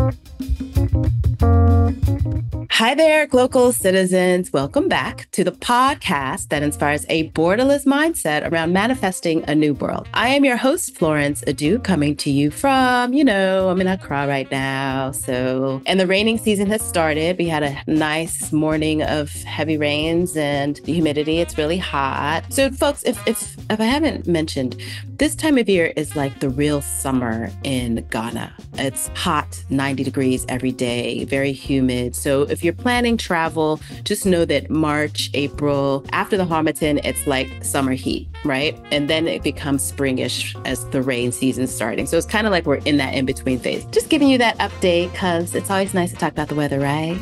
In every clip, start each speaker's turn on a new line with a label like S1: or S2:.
S1: Hi there, local citizens. Welcome back to the podcast that inspires a borderless mindset around manifesting a new world. I am your host, Florence Adu, coming to you from, I'm in Accra right now. And the raining season has started. We had a nice morning of heavy rains and the humidity. It's really hot. So folks, if I haven't mentioned, this time of year is like the real summer in Ghana. It's hot, 90 degrees every day, very humid. So if you're planning travel, just know that March, April, after the Harmattan, it's like summer heat, right? And then it becomes springish as the rain season's starting. So it's kind of like we're in that in-between phase. Just giving you that update because it's always nice to talk about the weather, right?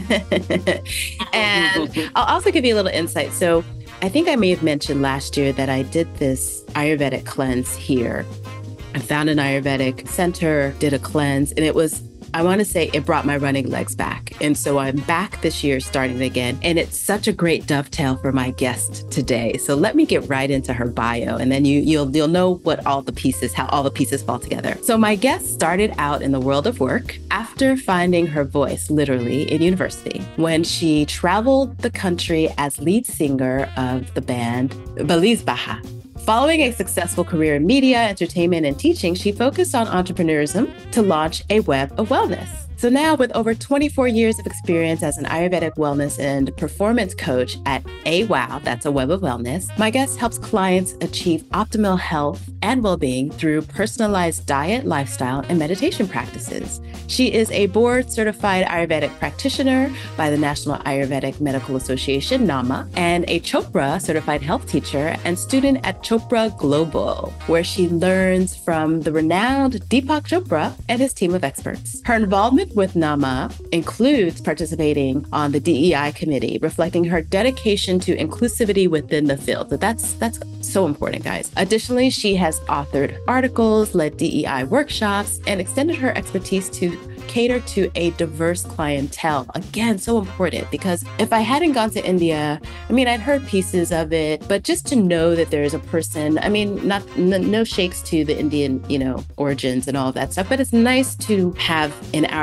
S1: And I'll also give you a little insight. So I think I may have mentioned last year that I did this Ayurvedic cleanse here. I found an Ayurvedic center, did a cleanse, and I want to say it brought my running legs back. And so I'm back this year starting again. And it's such a great dovetail for my guest today. So let me get right into her bio and then you'll know how all the pieces fall together. So my guest started out in the world of work after finding her voice literally in university when she traveled the country as lead singer of the band Baliz Baha. Following a successful career in media, entertainment, and teaching, she focused on entrepreneurism to launch a web of wellness. So now, with over 24 years of experience as an Ayurvedic wellness and performance coach at AWOW, that's a web of wellness, my guest helps clients achieve optimal health and well-being through personalized diet, lifestyle, and meditation practices. She is a board-certified Ayurvedic practitioner by the National Ayurvedic Medical Association, NAMA, and a Chopra certified health teacher and student at Chopra Global, where she learns from the renowned Deepak Chopra and his team of experts. Her involvement with NAMA includes participating on the DEI committee, reflecting her dedication to inclusivity within the field. So that's so important, guys. Additionally, she has authored articles, led DEI workshops, and extended her expertise to cater to a diverse clientele. Again, so important because if I hadn't gone to India, I'd heard pieces of it, but just to know that there is a person, no shakes to the Indian, origins and all that stuff, but it's nice to have in our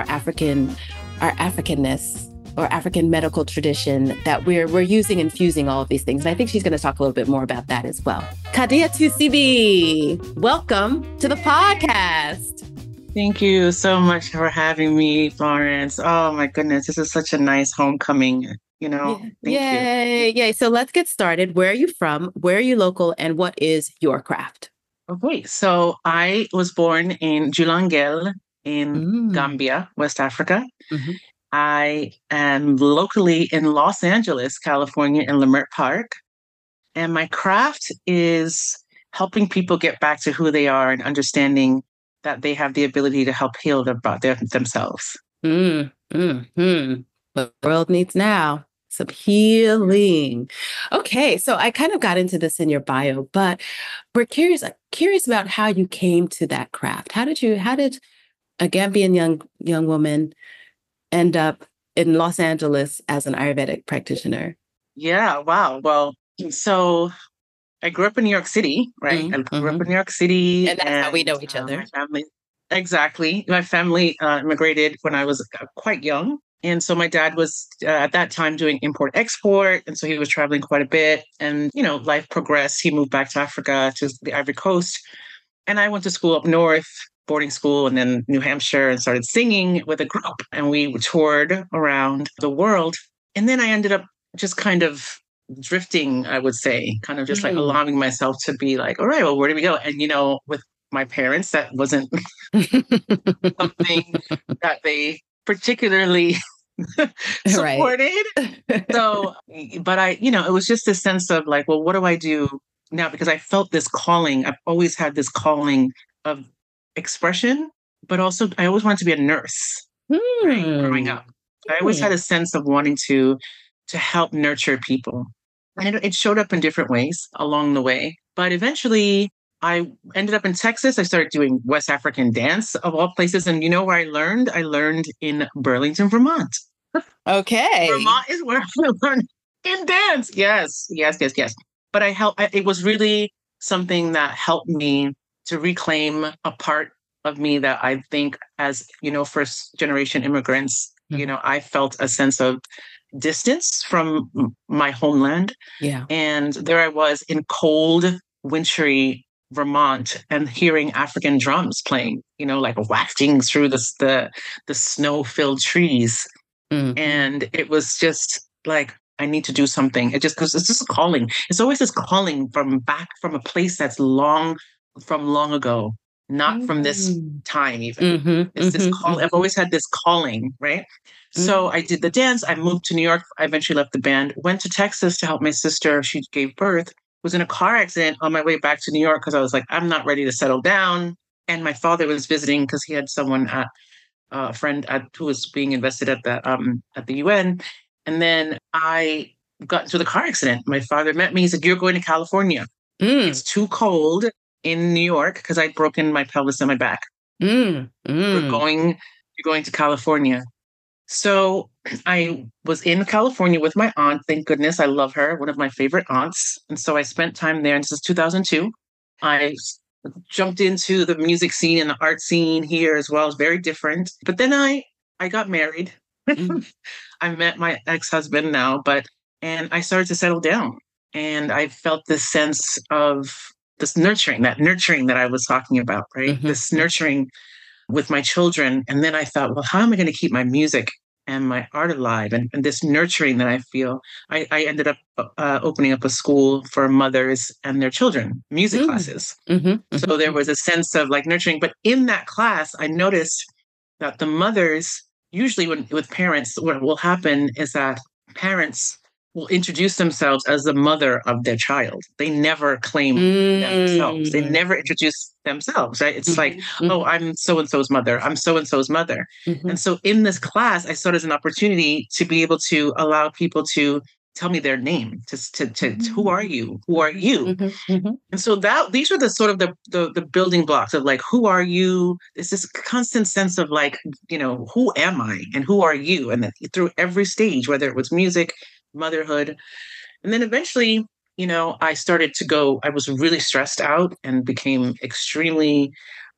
S1: Africanness or African medical tradition that we're using and fusing all of these things. And I think she's going to talk a little bit more about that as well. Khadija Sibi, welcome to the podcast.
S2: Thank you so much for having me, Florence. Oh my goodness, this is such a nice homecoming, Thank
S1: Yay. Yay. So let's get started. Where are you from? Where are you local? And what is your craft?
S2: Okay, so I was born in Julangel in Gambia, West Africa. Mm-hmm. I am locally in Los Angeles, California, in Leimert Park. And my craft is helping people get back to who they are and understanding that they have the ability to help heal themselves.
S1: What the world needs now, some healing. Okay, so I kind of got into this in your bio, but we're curious about how you came to that craft. How did a Gambian young woman end up in Los Angeles as an Ayurvedic practitioner?
S2: Yeah, wow. Well, so I grew up in New York City, right? I grew up in New York City.
S1: And that's how we know each other.
S2: My family, exactly. My family immigrated when I was quite young. And so my dad was at that time doing import-export. And so he was traveling quite a bit. And, life progressed. He moved back to Africa, to the Ivory Coast. And I went to school up north, boarding school, and then New Hampshire, and started singing with a group. And we toured around the world. And then I ended up just kind of drifting, I would say, kind of just like allowing myself to be like, all right, well, where do we go? And, with my parents, that wasn't something that they particularly supported. Right. So, but it was just this sense of like, well, what do I do now? Because I felt this calling. I've always had this calling of expression, but also I always wanted to be a nurse, right, growing up. I always had a sense of wanting to help nurture people. And it showed up in different ways along the way. But eventually, I ended up in Texas. I started doing West African dance of all places. And you know where I learned? I learned in Burlington, Vermont.
S1: Okay.
S2: Vermont is where I learned in dance. Yes. But it was really something that helped me to reclaim a part of me that I think as, first generation immigrants, I felt a sense of distance from my homeland.
S1: Yeah.
S2: And there I was in cold, wintry Vermont and hearing African drums playing, like wafting through the snow-filled trees.
S1: Mm-hmm.
S2: And it was just like, I need to do something. It just, because it's just a calling. It's always this calling from a place that's long ago, not from this time even.
S1: Mm-hmm.
S2: It's this call.
S1: Mm-hmm.
S2: I've always had this calling, right? So I did the dance. I moved to New York. I eventually left the band, went to Texas to help my sister. She gave birth, was in a car accident on my way back to New York because I was like, I'm not ready to settle down. And my father was visiting because he had someone a friend who was being invested at the UN. And then I got into the car accident. My father met me. He said, "You're going to California. It's too cold in New York," because I'd broken my pelvis and my back. You're going to California. So I was in California with my aunt. Thank goodness. I love her. One of my favorite aunts. And so I spent time there. And this is 2002. I jumped into the music scene and the art scene here as well. It's very different. But then I got married. I met my ex-husband now, and I started to settle down. And I felt this sense of this nurturing that I was talking about, right?
S1: Mm-hmm.
S2: This nurturing with my children. And then I thought, well, how am I going to keep my music and my art alive? And this nurturing that I feel, I ended up opening up a school for mothers and their children, music classes. So there was a sense of like nurturing. But in that class, I noticed that the mothers, usually with parents, what will happen is that parents will introduce themselves as the mother of their child. They never claim themselves. They never introduce themselves, right? It's like, oh, I'm so-and-so's mother. I'm so-and-so's mother. And so in this class, I saw it as an opportunity to be able to allow people to tell me their name, to who are you? Who are you? And so these are the sort of the building blocks of like, who are you? It's this constant sense of like, who am I and who are you? And then through every stage, whether it was music, motherhood. And then eventually, I started to go, I was really stressed out and became extremely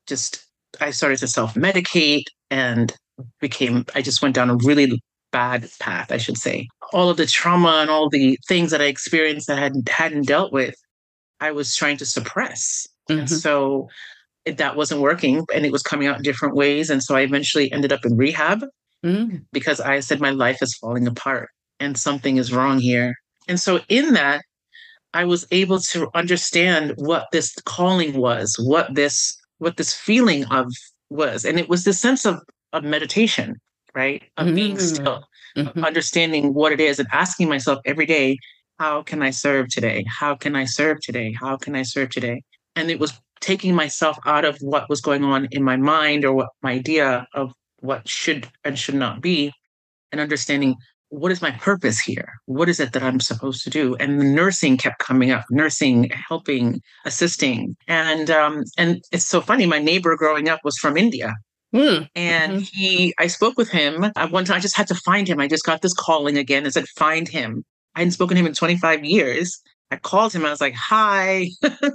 S2: I started to self-medicate and I just went down a really bad path, I should say. All of the trauma and all the things that I experienced that I hadn't dealt with, I was trying to suppress. And so that wasn't working and it was coming out in different ways. And so I eventually ended up in rehab because I said, my life is falling apart and something is wrong here. And so in that, I was able to understand what this calling was, what this feeling of was. And it was this sense of meditation, right? Of being still, of understanding what it is and asking myself every day, how can I serve today? How can I serve today? How can I serve today? And it was taking myself out of what was going on in my mind or what my idea of what should and should not be, and understanding what is my purpose here? What is it that I'm supposed to do? And the nursing kept coming up, nursing, helping, assisting. And it's so funny. My neighbor growing up was from India. And I spoke with him. One time I just had to find him. I just got this calling again and said, find him. I hadn't spoken to him in 25 years. I called him. I was like, hi.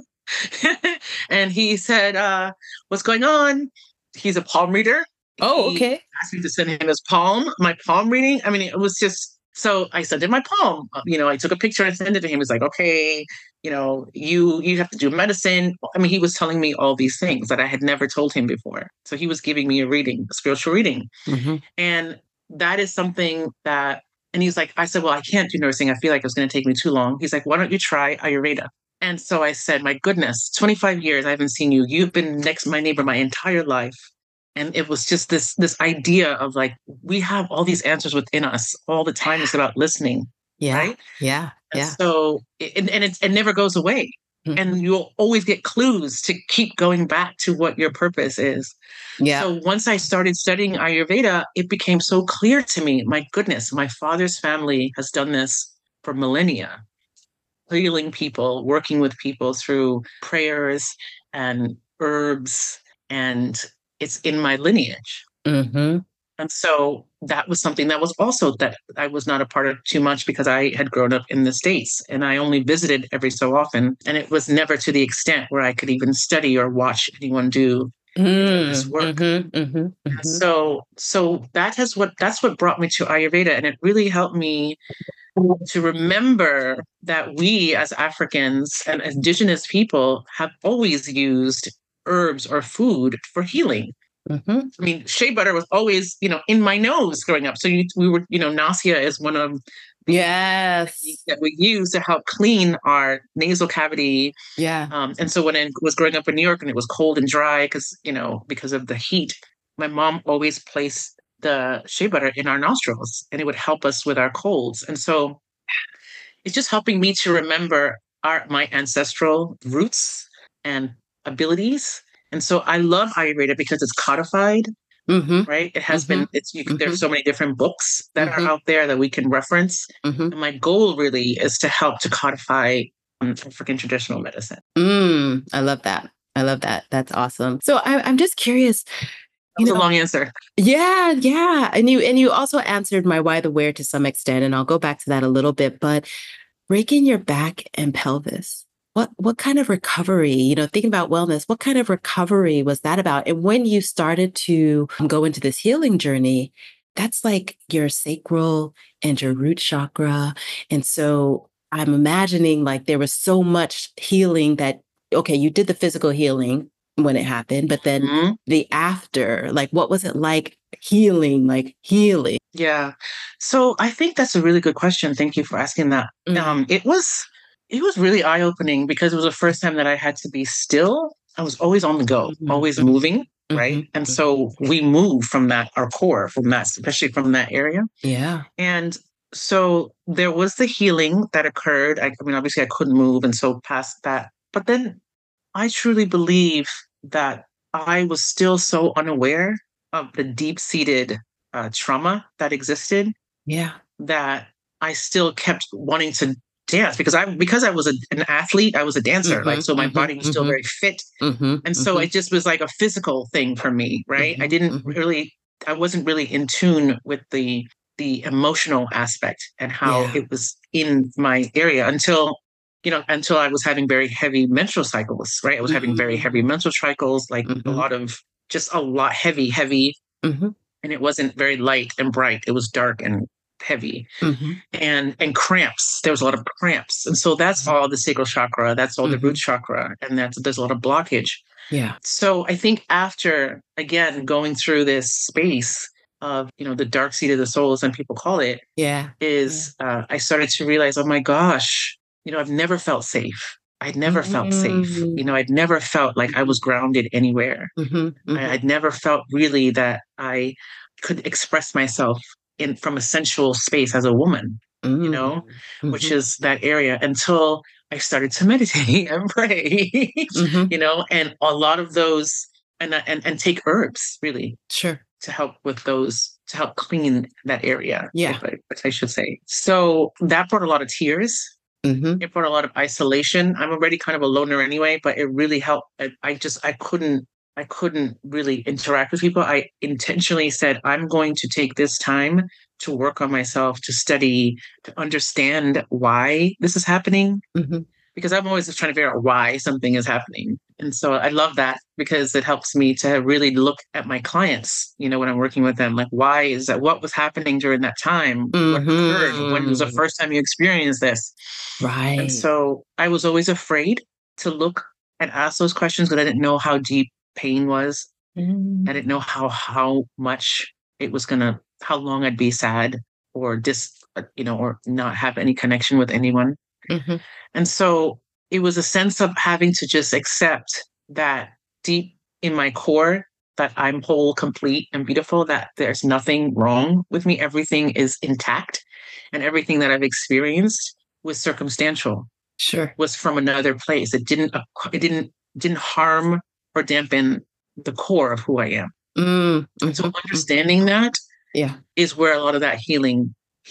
S2: And he said, what's going on? He's a palm reader.
S1: Oh, okay.
S2: He asked me to send him my palm reading. I mean, it was just, so I sent him my palm. I took a picture and sent it to him. He was like, okay, you have to do medicine. I mean, he was telling me all these things that I had never told him before. So he was giving me a spiritual reading. And that is something that, and he's like, I said, well, I can't do nursing. I feel like it's going to take me too long. He's like, why don't you try Ayurveda? And so I said, my goodness, 25 years I haven't seen you. You've been my neighbor my entire life. And it was just this idea of like, we have all these answers within us all the time. It's about listening.
S1: Yeah.
S2: Right?
S1: Yeah.
S2: And
S1: yeah.
S2: so, it never goes away. And you'll always get clues to keep going back to what your purpose is.
S1: Yeah.
S2: So once I started studying Ayurveda, it became so clear to me, my goodness, my father's family has done this for millennia, healing people, working with people through prayers and herbs, and it's in my lineage. And so that was something that was also that I was not a part of too much because I had grown up in the States and I only visited every so often. And it was never to the extent where I could even study or watch anyone do this work. And
S1: Mm-hmm.
S2: so that's what brought me to Ayurveda, and it really helped me to remember that we as Africans and indigenous people have always used herbs or food for healing.
S1: Mm-hmm.
S2: I mean, shea butter was always, in my nose growing up. So we were, nausea is one of the
S1: Yes.
S2: that we use to help clean our nasal cavity.
S1: Yeah.
S2: And so when I was growing up in New York and it was cold and dry because of the heat, my mom always placed the shea butter in our nostrils and it would help us with our colds. And so it's just helping me to remember my ancestral roots and abilities. And so I love Ayurveda because it's codified,
S1: Mm-hmm.
S2: right? It has
S1: Mm-hmm.
S2: been, there's so many different books that are out there that we can reference.
S1: Mm-hmm.
S2: And my goal really is to help to codify African traditional medicine.
S1: I love that. I love that. That's awesome. So I'm just curious,
S2: That was a long answer.
S1: Yeah, yeah. And you also answered my why the where to some extent, and I'll go back to that a little bit, but breaking your back and pelvis. What kind of recovery, thinking about wellness, what kind of recovery was that about? And when you started to go into this healing journey, that's like your sacral and your root chakra. And so I'm imagining like there was so much healing that, okay, you did the physical healing when it happened, but then the after, like what was it like healing,
S2: Yeah. So I think that's a really good question. Thank you for asking that. It was really eye-opening because it was the first time that I had to be still. I was always on the go, always moving, right? And so we move from our core, from that, especially from that area.
S1: Yeah.
S2: And so there was the healing that occurred. I mean, obviously I couldn't move, and so past that. But then I truly believe that I was still so unaware of the deep-seated trauma that existed.
S1: Yeah.
S2: That I still kept wanting to dance because I was an athlete, I was a dancer, like so my body was still very fit, and so it just was like a physical thing for me, right? I wasn't really in tune with the emotional aspect and how it was in my area until I was having very heavy menstrual cycles, right? I was having very heavy menstrual cycles, like a lot heavy, and it wasn't very light and bright. It was dark and heavy, and cramps. There was a lot of cramps, and so that's all the sacral chakra. That's all the root chakra, and there's a lot of blockage.
S1: Yeah.
S2: So I think after again going through this space of the dark seat of the soul, as some people call it, I started to realize, oh my gosh, I've never felt safe. I'd never felt safe. I'd never felt like I was grounded anywhere. I'd never felt really that I could express myself from a sensual space as a woman, which is that area until I started to meditate and pray, and a lot of those and take herbs really.
S1: Sure.
S2: To help with those, to help clean that area.
S1: Yeah.
S2: If I should say. So that brought a lot of tears. It brought a lot of isolation. I'm already kind of a loner anyway, but it really helped. I couldn't really interact with people. I intentionally said, I'm going to take this time to work on myself, to study, to understand why this is happening. Because I'm always just trying to figure out why something is happening. And so I love that because it helps me to really look at my clients, when I'm working with them, like, why is that? What was happening during that time? What occurred? When was the first time you experienced this?
S1: Right.
S2: And so I was always afraid to look and ask those questions because I didn't know how deep pain was. I didn't know how much it was how long I'd be sad or or not have any connection with anyone. And so it was a sense of having to just accept that deep in my core that I'm whole, complete, and beautiful, that there's nothing wrong with me. Everything is intact, and everything that I've experienced was circumstantial.
S1: Sure.
S2: Was from another place. It didn't harm or dampen the core of who I am. And so understanding that is where a lot of that healing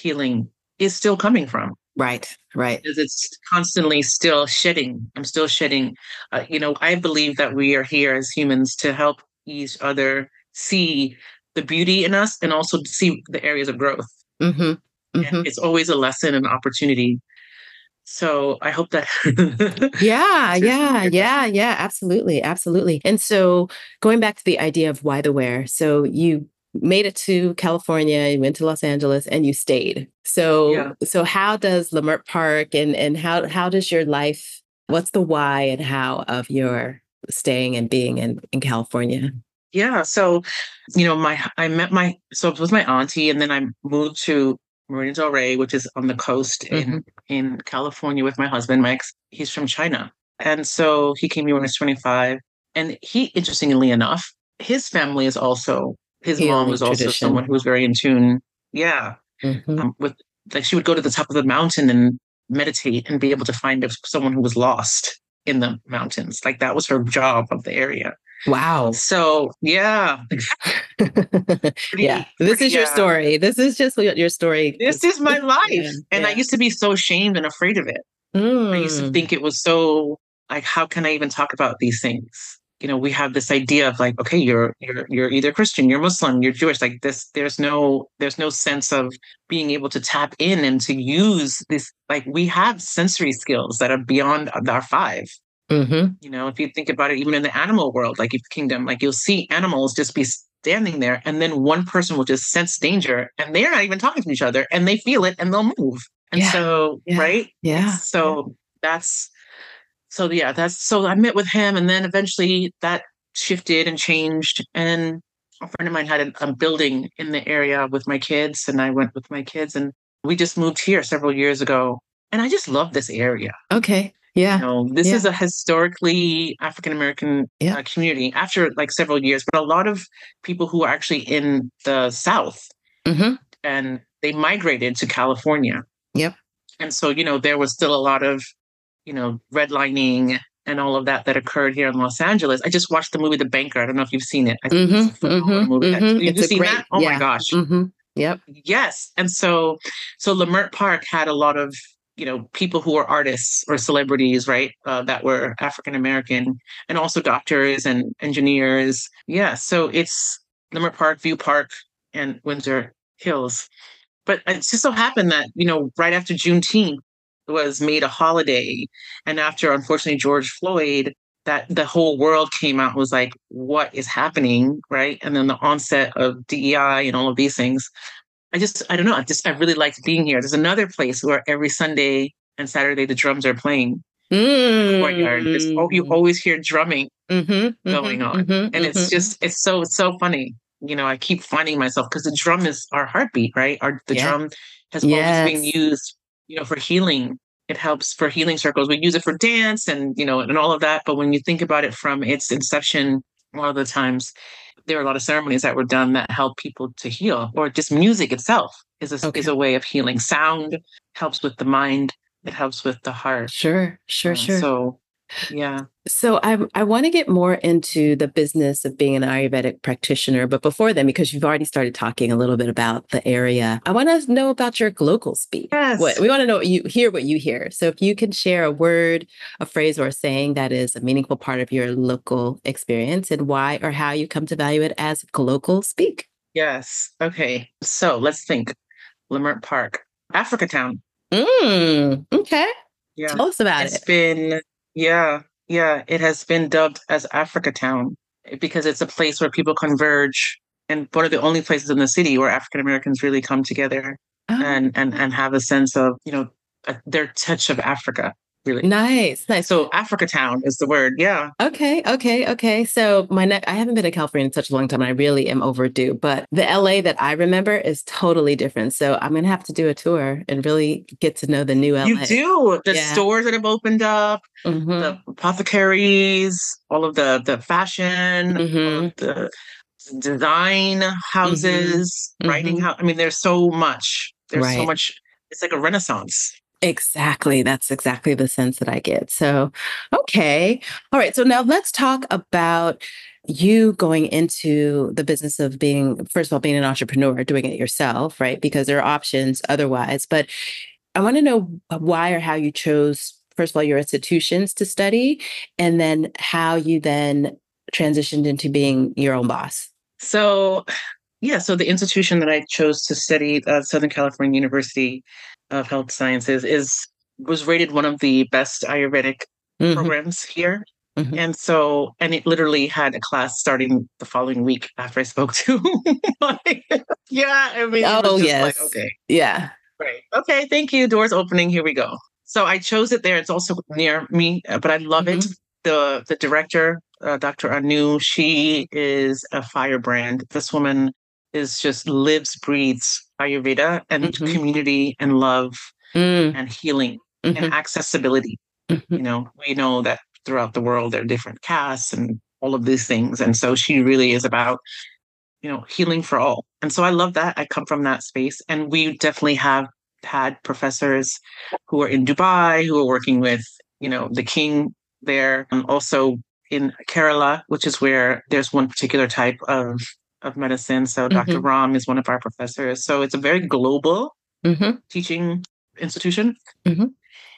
S2: is still coming from.
S1: Right.
S2: Because it's constantly still shedding. I'm still shedding. I believe that we are here as humans to help each other see the beauty in us and also see the areas of growth. And it's always a lesson and opportunity So I hope that
S1: Yeah,
S2: answers some of
S1: yeah,
S2: your questions.
S1: yeah, yeah, absolutely, absolutely. And so going back to the idea of why the where, so you made it to California, you went to Los Angeles and you stayed.
S2: Yeah.
S1: So how does Leimert Park and how does your life, what's the why and how of your staying and being in California?
S2: Yeah. So, I met so it was my auntie, and then I moved to Marina Del Rey, which is on the coast
S1: Hmm.
S2: in California with my husband. He's from China. And so he came here when he was 25. And he, interestingly enough, his family is also, his mom
S1: Healing
S2: was also someone
S1: tradition.
S2: who was very in tune. Yeah.
S1: Hmm.
S2: With like she would go to the top of the mountain and meditate and be able to find someone who was lost in the mountains. Like that was her job of the area.
S1: Wow.
S2: So yeah,
S1: Yeah,
S2: pretty,
S1: this
S2: pretty.
S1: is your story. This is just what your story.
S2: This is my
S1: Yeah,
S2: life, and I
S1: yeah.
S2: used to be so ashamed and afraid of it. I used to
S1: Mm.
S2: think it was so like, how can I even talk about these things? We have this idea of like, okay, you're either Christian, you're Muslim, you're Jewish. Like this, there's no sense of being able to tap in and to use this. Like we have sensory skills that are beyond our five.
S1: Hmm.
S2: If you think about it, even in the animal world, like if kingdom, like you'll see animals just be standing there, and then one person will just sense danger, and they're not even talking to each other, and they feel it, and they'll move. And
S1: Yeah,
S2: so,
S1: yeah,
S2: right?
S1: yeah,
S2: It's
S1: yeah.
S2: so that's so yeah, that's so I met with him, and then eventually that shifted and changed. And a friend of mine had a building in the area with my kids, and I went with my kids, and we just moved here several years ago. And I just love this area.
S1: Okay. Yeah,
S2: This is
S1: yeah,
S2: a historically African American
S1: yeah.
S2: community after like several years, but a lot of people who are actually in the South,
S1: Hmm.
S2: and they migrated to California.
S1: Yep.
S2: And so, there was still a lot of, redlining and all of that occurred here in Los Angeles. I just watched the movie The Banker. I don't know if you've seen it. I think it's
S1: Hmm.
S2: a
S1: Hmm.
S2: phenomenal movie.
S1: Hmm.
S2: Have
S1: It's
S2: you
S1: a
S2: seen that?
S1: great,
S2: Oh my
S1: yeah.
S2: gosh.
S1: Hmm. Yep.
S2: Yes. And so Leimert Park had a lot of, people who were artists or celebrities, right? That were African American, and also doctors and engineers. Yeah. So it's Leimert Park, View Park, and Windsor Hills. But it just so happened that, right after Juneteenth was made a holiday, and after, unfortunately, George Floyd, that the whole world came out and was like, what is happening? Right. And then the onset of DEI and all of these things. I don't know. I really liked being here. There's another place where every Sunday and Saturday the drums are playing in the courtyard. You
S1: Mm.
S2: always hear drumming
S1: Hmm.
S2: going
S1: Hmm.
S2: on,
S1: Hmm.
S2: and
S1: Hmm.
S2: it's so funny. I keep finding myself because the drum is our heartbeat, right? The
S1: Yeah.
S2: drum has always been
S1: Yes.
S2: used, for healing. It helps for healing circles. We use it for dance and all of that. But when you think about it from its inception, a lot of the times there are a lot of ceremonies that were done that help people to heal, or just music itself is
S1: Okay.
S2: a way of healing. Sound helps with the mind. It helps with the heart.
S1: Sure, sure, sure.
S2: So yeah.
S1: So I want to get more into the business of being an Ayurvedic practitioner, but before then, because you've already started talking a little bit about the area, I want to know about your local speak. What
S2: Yes.
S1: we want to know what you hear. So if you can share a word, a phrase, or a saying that is a meaningful part of your local experience, and why or how you come to value it as local speak.
S2: Yes. Okay. So let's think. Leimert Park, Africa Town.
S1: Okay.
S2: Yeah.
S1: Tell us about
S2: It's
S1: it.
S2: been, yeah, yeah, it has been dubbed as Africa Town because it's a place where people converge, and one of the only places in the city where African Americans really come together
S1: Oh,
S2: and have a sense of, their touch of Africa, really.
S1: nice, nice.
S2: So Africa Town is the word. Yeah.
S1: Okay, okay, okay. So I haven't been to California in such a long time. And I really am overdue, but the LA that I remember is totally different. So I'm gonna have to do a tour and really get to know the new
S2: You
S1: LA.
S2: do. The
S1: Yeah.
S2: stores that have opened up,
S1: Mm-hmm.
S2: the apothecaries, all of the fashion, all
S1: Mm-hmm.
S2: of the design
S1: Mm-hmm.
S2: houses, writing
S1: Mm-hmm.
S2: house. I mean, there's so much. There's so
S1: Right.
S2: much. It's like a renaissance.
S1: Exactly. That's exactly the sense that I get. So, okay. All right. So now let's talk about you going into the business of being, first of all, being an entrepreneur, doing it yourself, right? Because there are options otherwise. But I want to know why or how you chose, first of all, your institutions to study, and then how you then transitioned into being your own boss.
S2: So, yeah. So the institution that I chose to study, Southern California University of Health Sciences, is was rated one of the best Ayurvedic
S1: Hmm.
S2: programs here.
S1: Hmm.
S2: And so, and it literally had a class starting the following week after I spoke to. Like, yeah, I mean, it was
S1: Oh,
S2: just like,
S1: yes.
S2: okay,
S1: Yeah.
S2: great. Okay, thank you. Doors opening. Here we go. So I chose it there. It's also near me, but I love it.
S1: Hmm.
S2: The director, Dr. Anu, she is a firebrand. This woman is just lives, breathes Ayurveda and
S1: Hmm.
S2: community and love
S1: Hmm.
S2: and healing and
S1: Hmm.
S2: accessibility.
S1: Hmm.
S2: We know that throughout the world there are different castes and all of these things. And so she really is about, healing for all. And so I love that. I come from that space. And we definitely have had professors who are in Dubai, who are working with, the king there, and also in Kerala, which is where there's one particular type of medicine. So Dr.
S1: Hmm.
S2: Ram is one of our professors. So it's a very global
S1: Hmm.
S2: teaching institution.
S1: Hmm.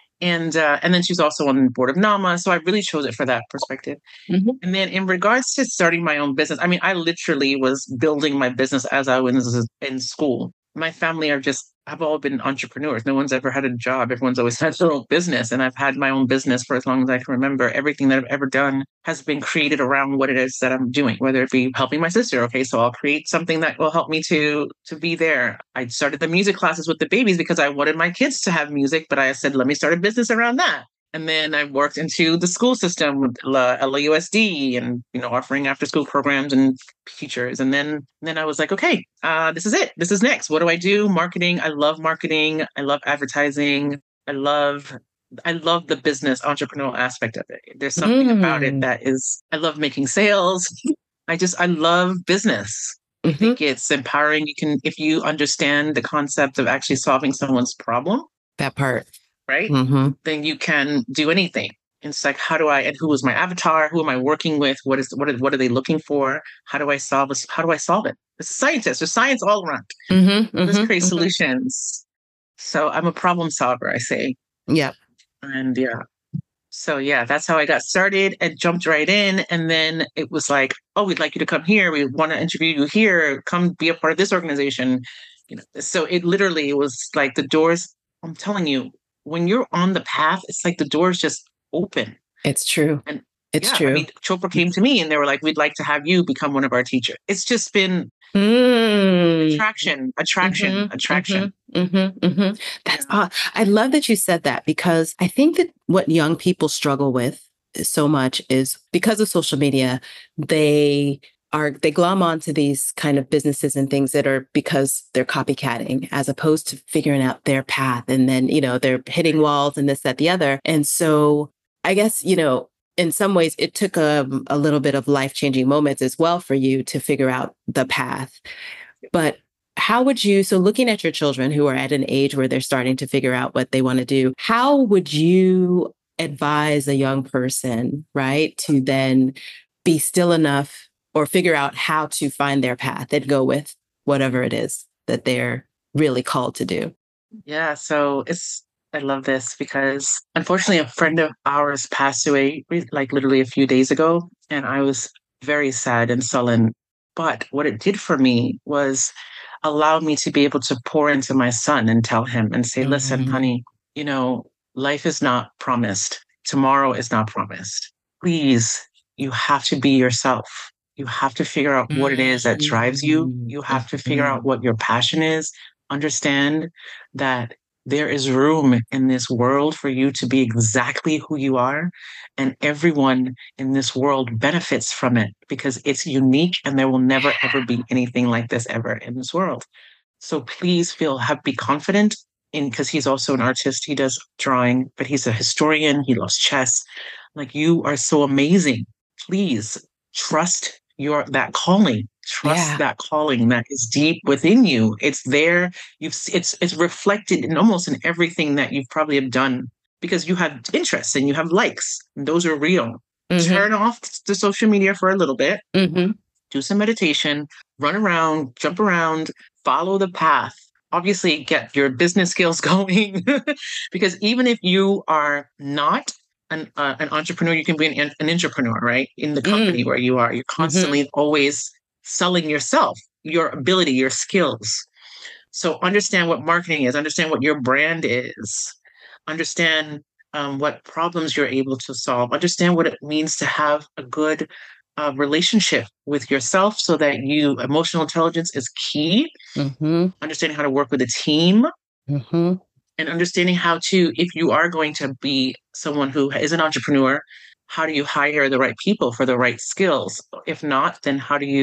S2: And then she's also on the board of NAMA. So I really chose it for that perspective.
S1: Hmm.
S2: And then in regards to starting my own business, I mean, I literally was building my business as I was in school. My family have all been entrepreneurs. No one's ever had a job. Everyone's always had their own business. And I've had my own business for as long as I can remember. Everything that I've ever done has been created around what it is that I'm doing, whether it be helping my sister. Okay, so I'll create something that will help me to be there. I started the music classes with the babies because I wanted my kids to have music, but I said, let me start a business around that. And then I worked into the school system with LAUSD and, offering after school programs and teachers. And then I was like, okay, this is it. This is next. What do I do? Marketing. I love marketing. I love advertising. I love I love the business entrepreneurial aspect of it. There's something about it
S1: Hmm.
S2: that is, I love making sales. I love business. I
S1: Hmm.
S2: think it's empowering. If you understand the concept of actually solving someone's problem,
S1: That part.
S2: right?
S1: Hmm.
S2: Then you can do anything. It's like, and who is my avatar? Who am I working with? What are they looking for? How do I solve this? How do I solve it? It's a scientist. There's science all around.
S1: Hmm.
S2: Let's
S1: Hmm.
S2: create
S1: Hmm.
S2: solutions. So I'm a problem solver, I say.
S1: Yeah.
S2: And yeah. So yeah, that's how I got started and jumped right in. And then it was like, oh, we'd like you to come here. We want to interview you here. Come be a part of this organization. So it literally was like the doors. I'm telling you, when you're on the path, it's like the doors just open.
S1: It's true.
S2: And
S1: It's
S2: yeah, I
S1: true.
S2: mean, Chopra came to me and they were like, we'd like to have you become one of our teachers. It's just been
S1: Mm.
S2: attraction, attraction,
S1: Mhm,
S2: attraction.
S1: mhm, mhm, mhm. That's
S2: Yeah.
S1: I love that you said that because I think that what young people struggle with so much is because of social media, they they glom onto these kind of businesses and things that are because they're copycatting as opposed to figuring out their path. And then, they're hitting walls and this, that, the other. And so I guess, in some ways it took a little bit of life-changing moments as well for you to figure out the path. But how would you, so looking at your children who are at an age where they're starting to figure out what they want to do, how would you advise a young person, right, to then be still enough or figure out how to find their path and go with whatever it is that they're really called to do?
S2: Yeah. I love this because unfortunately a friend of ours passed away like literally a few days ago. And I was very sad and sullen. But what it did for me was allow me to be able to pour into my son and tell him and say, listen,
S1: Mm-hmm.
S2: honey, you know, life is not promised. Tomorrow is not promised. Please, you have to be yourself. You have to figure out what it is that drives you. You have to figure out
S1: Mm-hmm.
S2: what your passion is. Understand that there is room in this world for you to be exactly who you are. And everyone in this world benefits from it because it's unique and there will never, ever be anything like this ever in this world. So please be confident in because he's also an artist. He does drawing, but he's a historian. He loves chess. Like you are so amazing. Please trust that calling. Trust
S1: Yeah.
S2: that calling that is deep within you. It's there. It's reflected in almost in everything that you've probably have done because you have interests and you have likes. And those are real.
S1: Mm-hmm.
S2: Turn off the social media for a little bit,
S1: Mm-hmm.
S2: do some meditation, run around, jump around, follow the path. Obviously, get your business skills going because even if you are not an entrepreneur, you can be an entrepreneur, right? In the company where you are, you're
S1: Mm-hmm.
S2: constantly always selling yourself, your ability, your skills. So understand what marketing is, understand what your brand is. understand what problems you're able to solve, understand what it means to have a good relationship with yourself so that emotional intelligence is key,
S1: Mm-hmm.
S2: understanding how to work with a team,
S1: Mm-hmm.
S2: and understanding how to, if you are going to be someone who is an entrepreneur, how do you hire the right people for the right skills? If not, then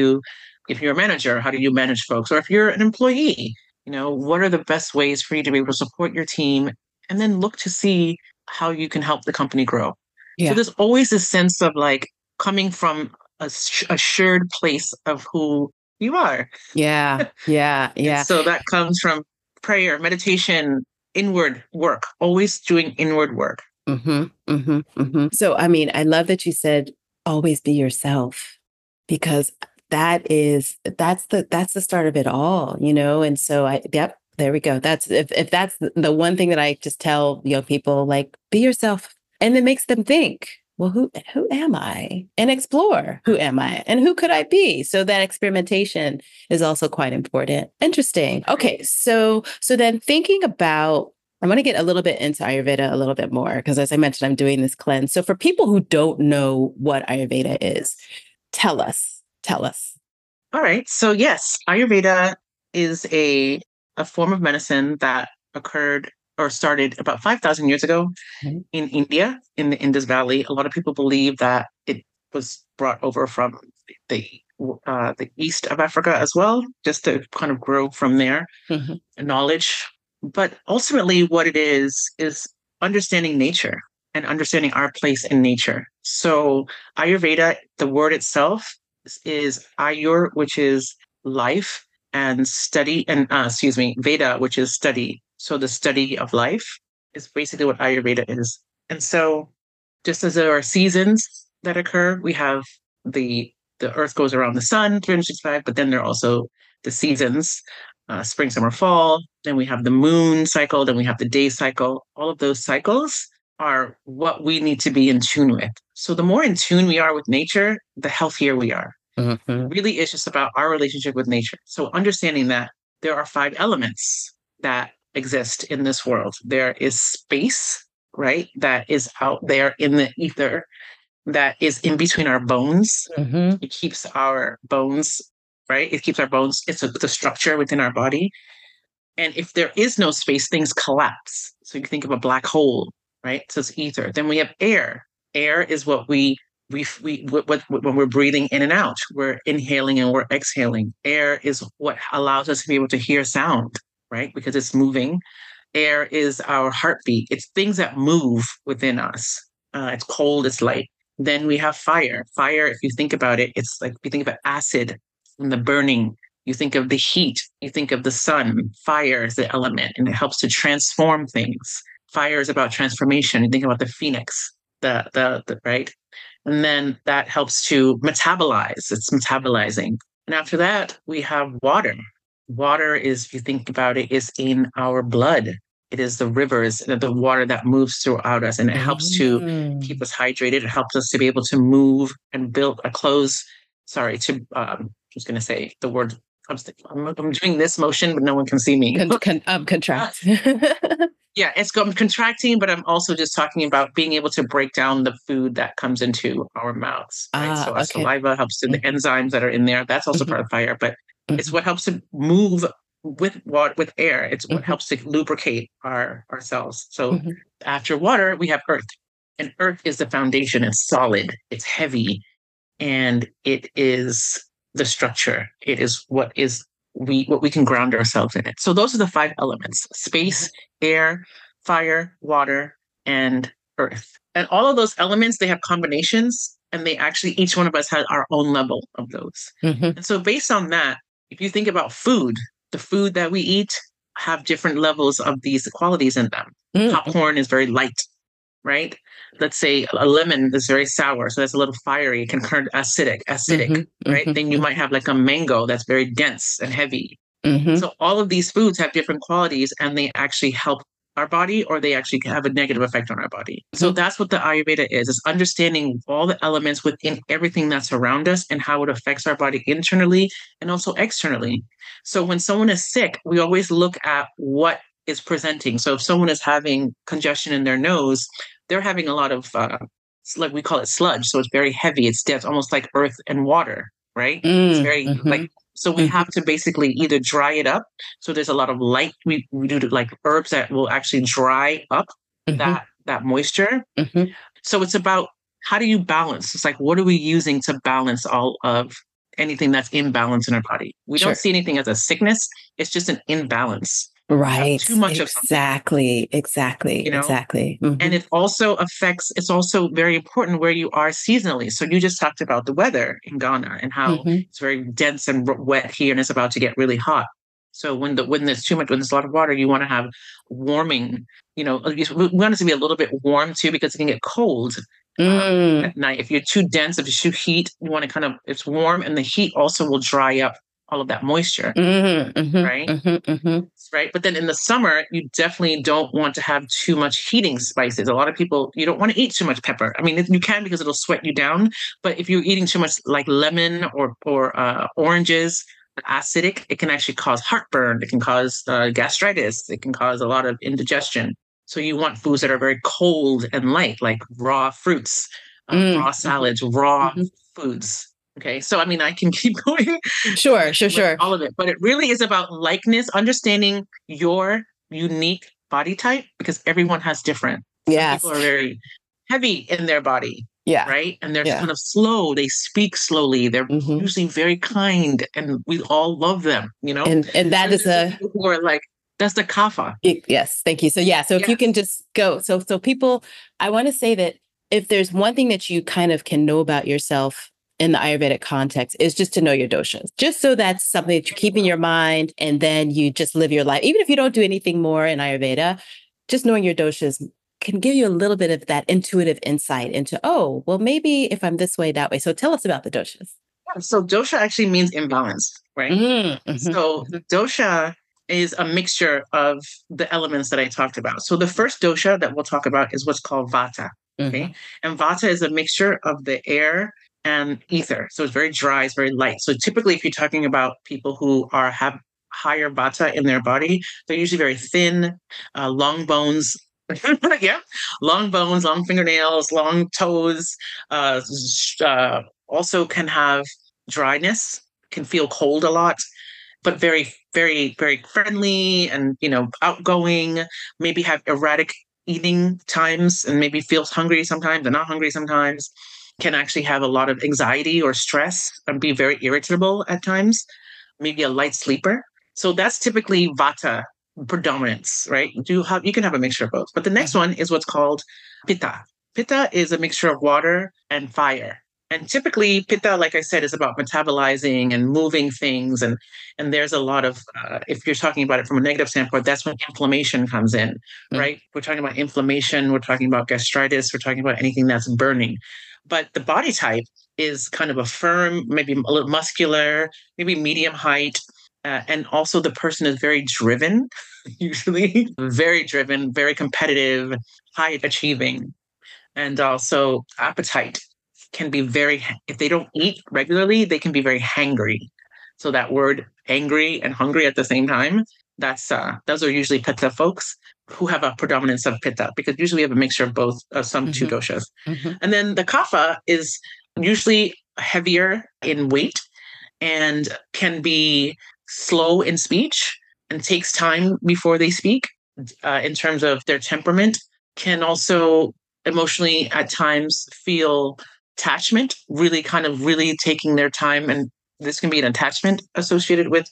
S2: if you're a manager, how do you manage folks? Or if you're an employee, what are the best ways for you to be able to support your team and then look to see how you can help the company grow? So
S1: Yeah.
S2: there's always a sense of like coming from a assured place of who you are.
S1: Yeah. Yeah.
S2: And
S1: Yeah.
S2: so that comes from prayer, meditation, inward work, always doing inward work.
S1: Mm-hmm. Mm-hmm. Mm-hmm. So, I mean, I love that you said always be yourself, because that's the start of it all, And so yep, there we go. That's if that's the one thing that I just tell young people, like, be yourself. And it makes them think, well, who am I? And explore, who am I? And who could I be? So that experimentation is also quite important. Interesting. Okay. So then thinking about, I want to get a little bit into Ayurveda a little bit more, because as I mentioned, I'm doing this cleanse. So for people who don't know what Ayurveda is, tell us. Tell us.
S2: All right. So yes, Ayurveda is a form of medicine that occurred or started about 5,000 years ago in India, in the Indus Valley. A lot of people believe that it was brought over from the the east of Africa as well, just to kind of grow from there, knowledge. But ultimately, what it is understanding nature and understanding our place in nature. So Ayurveda, the word itself is Ayur, which is life, and study, and Veda, which is study. So the study of life is basically what Ayurveda is. And so, just as there are seasons that occur, we have the Earth goes around the sun 365, but then there are also the seasons, spring, summer, fall. Then we have the moon cycle. Then we have the day cycle. All of those cycles are what we need to be in tune with. So the more in tune we are with nature, the healthier we are. Mm-hmm. It really is just about our relationship with nature. So understanding that there are 5 elements that exist in this world. There is space, right? That is out there in the ether, that is in between our bones. Mm-hmm. It keeps our bones, right? It keeps our bones. It's the structure within our body. And if there is no space, things collapse. So you think of a black hole, right? So it's ether. Then we have air. Air is what when we're breathing in and out, we're inhaling and we're exhaling. Air is what allows us to be able to hear sound, right? Because it's moving. Air is our heartbeat. It's things that move within us. It's cold, it's light. Then we have fire. Fire, if you think about it, it's like, if you think about acid and the burning, you think of the heat, you think of the sun. Fire is the element, and it helps to transform things. Fire is about transformation. You think about the phoenix, the right? And then that helps to metabolize. It's metabolizing. And after that, we have water. Water is, if you think about it, is in our blood. It is the rivers, the water that moves throughout us, and it helps to keep us hydrated. It helps us to be able to move and build a close. Sorry, I was going to say the word. I'm doing this motion, but no one can see me.
S1: Contract.
S2: Yeah, it's contracting, but I'm also just talking about being able to break down the food that comes into our mouths. Right? So our saliva helps to the enzymes that are in there. That's also part of fire, but it's what helps to move with water, with air. It's what helps to lubricate ourselves. So after water, we have earth, and earth is the foundation. It's solid. It's heavy, and it is the structure. It is what we can ground ourselves in it. So those are the 5 elements: space, air, fire, water, and earth. And all of those elements, they have combinations, and they actually, each one of us has our own level of those. And so based on that, if you think about food, the food that we eat have different levels of these qualities in them. Popcorn is very light, right? Let's say a lemon is very sour, so that's a little fiery. It can turn acidic, right? Then you might have like a mango that's very dense and heavy. So all of these foods have different qualities, and they actually help our body, or they actually have a negative effect on our body. So that's what the Ayurveda is understanding all the elements within everything that's around us and how it affects our body internally and also externally. So when someone is sick, we always look at what is presenting. So if someone is having congestion in their nose, they're having a lot of like we call it sludge. So it's very heavy. It's dense, almost like earth and water, right? It's very like so we have to basically either dry it up. So there's a lot of light. We do like herbs that will actually dry up that moisture. So it's about how do you balance? It's like what are we using to balance all of anything that's imbalance in our body? We don't see anything as a sickness. It's just an imbalance.
S1: Right.
S2: Too much
S1: of something. Exactly.
S2: And it also affects, it's also very important where you are seasonally. So you just talked about the weather in Ghana and how it's very dense and wet here and it's about to get really hot. So when there's too much, when there's a lot of water, you want to have warming, we want it to be a little bit warm too, because it can get cold at night. If you're too dense, if it's too heat, you want to it's warm, and the heat also will dry up all of that moisture, right? Right. But then in the summer, you definitely don't want to have too much heating spices. A lot of people, you don't want to eat too much pepper. I mean, you can because it'll sweat you down. But if you're eating too much like lemon or oranges, acidic, it can actually cause heartburn. It can cause gastritis. It can cause a lot of indigestion. So you want foods that are very cold and light, like raw fruits, raw salads, raw foods. Okay. So, I mean, I can keep going.
S1: Sure.
S2: All of it. But it really is about likeness, understanding your unique body type, because everyone has different.
S1: Yes.
S2: Some people are very heavy in their body.
S1: Yeah.
S2: Right. And they're kind of slow. They speak slowly. They're usually very kind. And we all love them, And
S1: that is
S2: people who are like, that's the kapha.
S1: Yes. Thank you. So, if you can just go. So people, I want to say that if there's one thing that you kind of can know about yourself in the Ayurvedic context is just to know your doshas, just so that's something that you keep in your mind and then you just live your life. Even if you don't do anything more in Ayurveda, just knowing your doshas can give you a little bit of that intuitive insight into, oh, well, maybe if I'm this way, that way. So tell us about the doshas.
S2: So dosha actually means imbalance, right? So the dosha is a mixture of the elements that I talked about. So the first dosha that we'll talk about is what's called vata. Okay. And vata is a mixture of the air and ether. So it's very dry, it's very light. So typically, if you're talking about people who have higher vata in their body, they're usually very thin, long bones. Long bones, long fingernails, long toes. Also can have dryness, can feel cold a lot, but very, very, very friendly and, outgoing, maybe have erratic eating times and maybe feels hungry sometimes and not hungry sometimes. Can actually have a lot of anxiety or stress and be very irritable at times, maybe a light sleeper. So that's typically vata predominance, right? You can have a mixture of both. But the next one is what's called pitta. Pitta is a mixture of water and fire. And typically pitta, like I said, is about metabolizing and moving things. And there's a lot of, if you're talking about it from a negative standpoint, that's when inflammation comes in, right? We're talking about inflammation. We're talking about gastritis. We're talking about anything that's burning. But the body type is kind of a firm, maybe a little muscular, maybe medium height. And also the person is very driven, usually very driven, very competitive, high achieving. And also appetite can be if they don't eat regularly, they can be very hangry. So that word angry and hungry at the same time, those are usually pitta folks who have a predominance of pitta, because usually we have a mixture of both, some two doshas. And then the kapha is usually heavier in weight and can be slow in speech and takes time before they speak, in terms of their temperament, can also emotionally at times feel attachment, really taking their time. And this can be an attachment associated with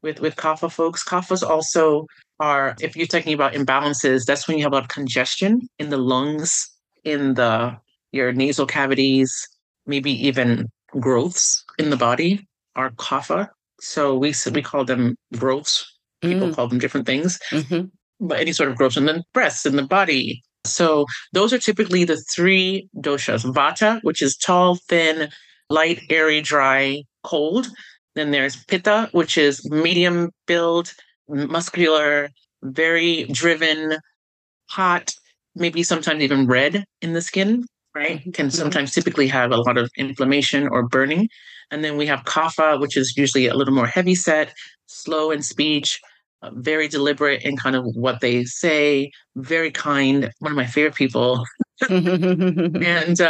S2: kapha folks. Kaphas also are, if you're talking about imbalances, that's when you have a lot of congestion in the lungs, in your nasal cavities, maybe even growths in the body are kapha. So we call them growths. People call them different things, but any sort of growths, and then breasts in the body. So those are typically the three doshas. Vata, which is tall, thin, light, airy, dry, cold. Then there's pitta, which is medium build, muscular, very driven, hot, maybe sometimes even red in the skin, right? Can sometimes typically have a lot of inflammation or burning. And then we have kapha, which is usually a little more heavy set, slow in speech, very deliberate in kind of what they say, very kind, one of my favorite people. And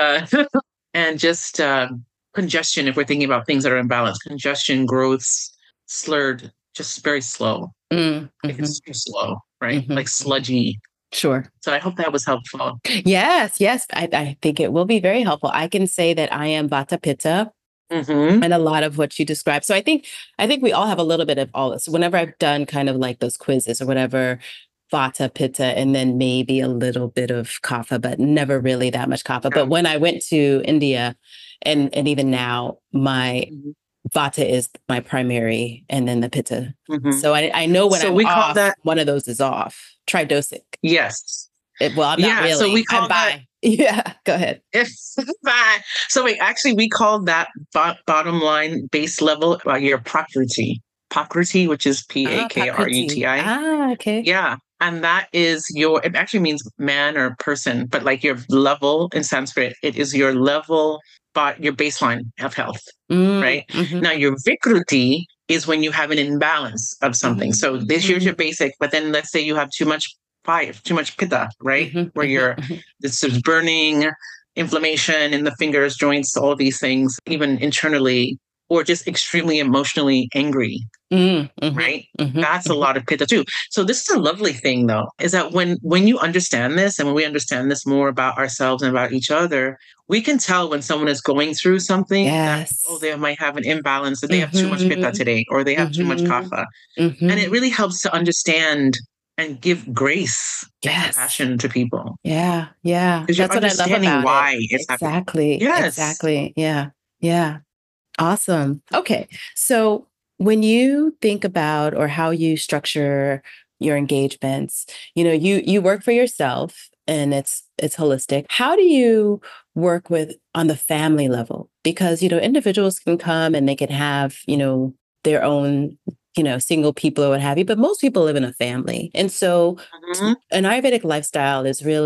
S2: and just congestion, if we're thinking about things that are imbalanced, congestion, growths, slurred, just very slow. Like it's too slow, right? Like sludgy.
S1: Sure.
S2: So I hope that was helpful.
S1: Yes, yes. I think it will be very helpful. I can say that I am Vata Pitta
S2: Mm-hmm.
S1: and a lot of what you described. So I think we all have a little bit of all this. Whenever I've done kind of like those quizzes or whatever, Vata, Pitta, and then maybe a little bit of Kapha, but never really that much Kapha.
S2: Yeah.
S1: But when I went to India and even now, my
S2: Mhm.
S1: Vata is my primary and then the Pitta.
S2: Mhm.
S1: So I know when
S2: So
S1: I'm
S2: we call
S1: off,
S2: that
S1: one of those is off. Tridosic.
S2: yes.
S1: Well, I'm not
S2: Yeah.
S1: really.
S2: So we
S1: I'm
S2: call that
S1: bi. Yeah, go ahead.
S2: it's fine. So we call that bottom line base level your prakriti. Prakriti, which is
S1: Prakriti.
S2: Pakruti.
S1: Okay.
S2: Yeah. And that is it actually means man or person, but like your level in Sanskrit, it is your level, but your baseline of health, right? Now, your vikruti is when you have an imbalance of something. So here's your basic, but then let's say you have too much fire, too much pitta, right? Where this is burning, inflammation in the fingers, joints, all these things, even internally, or just extremely emotionally angry, right? That's a lot of pitta too. So this is a lovely thing though, is that when you understand this and when we understand this more about ourselves and about each other, we can tell when someone is going through something that, they might have an imbalance, that they have too much pitta today, or they have too much kapha. And it really helps to understand and give grace and compassion to people.
S1: Yeah. Yeah.
S2: Because you're
S1: That's what I love
S2: understanding
S1: about
S2: why
S1: it.
S2: it's happening.
S1: Exactly.
S2: Yes.
S1: Exactly. Yeah. Yeah. Awesome. Okay. So when you think about or how you structure your engagements, you work for yourself and it's holistic. How do you work with on the family level? Because, individuals can come and they can have, their own, single people or what have you, but most people live in a family. And so an Ayurvedic lifestyle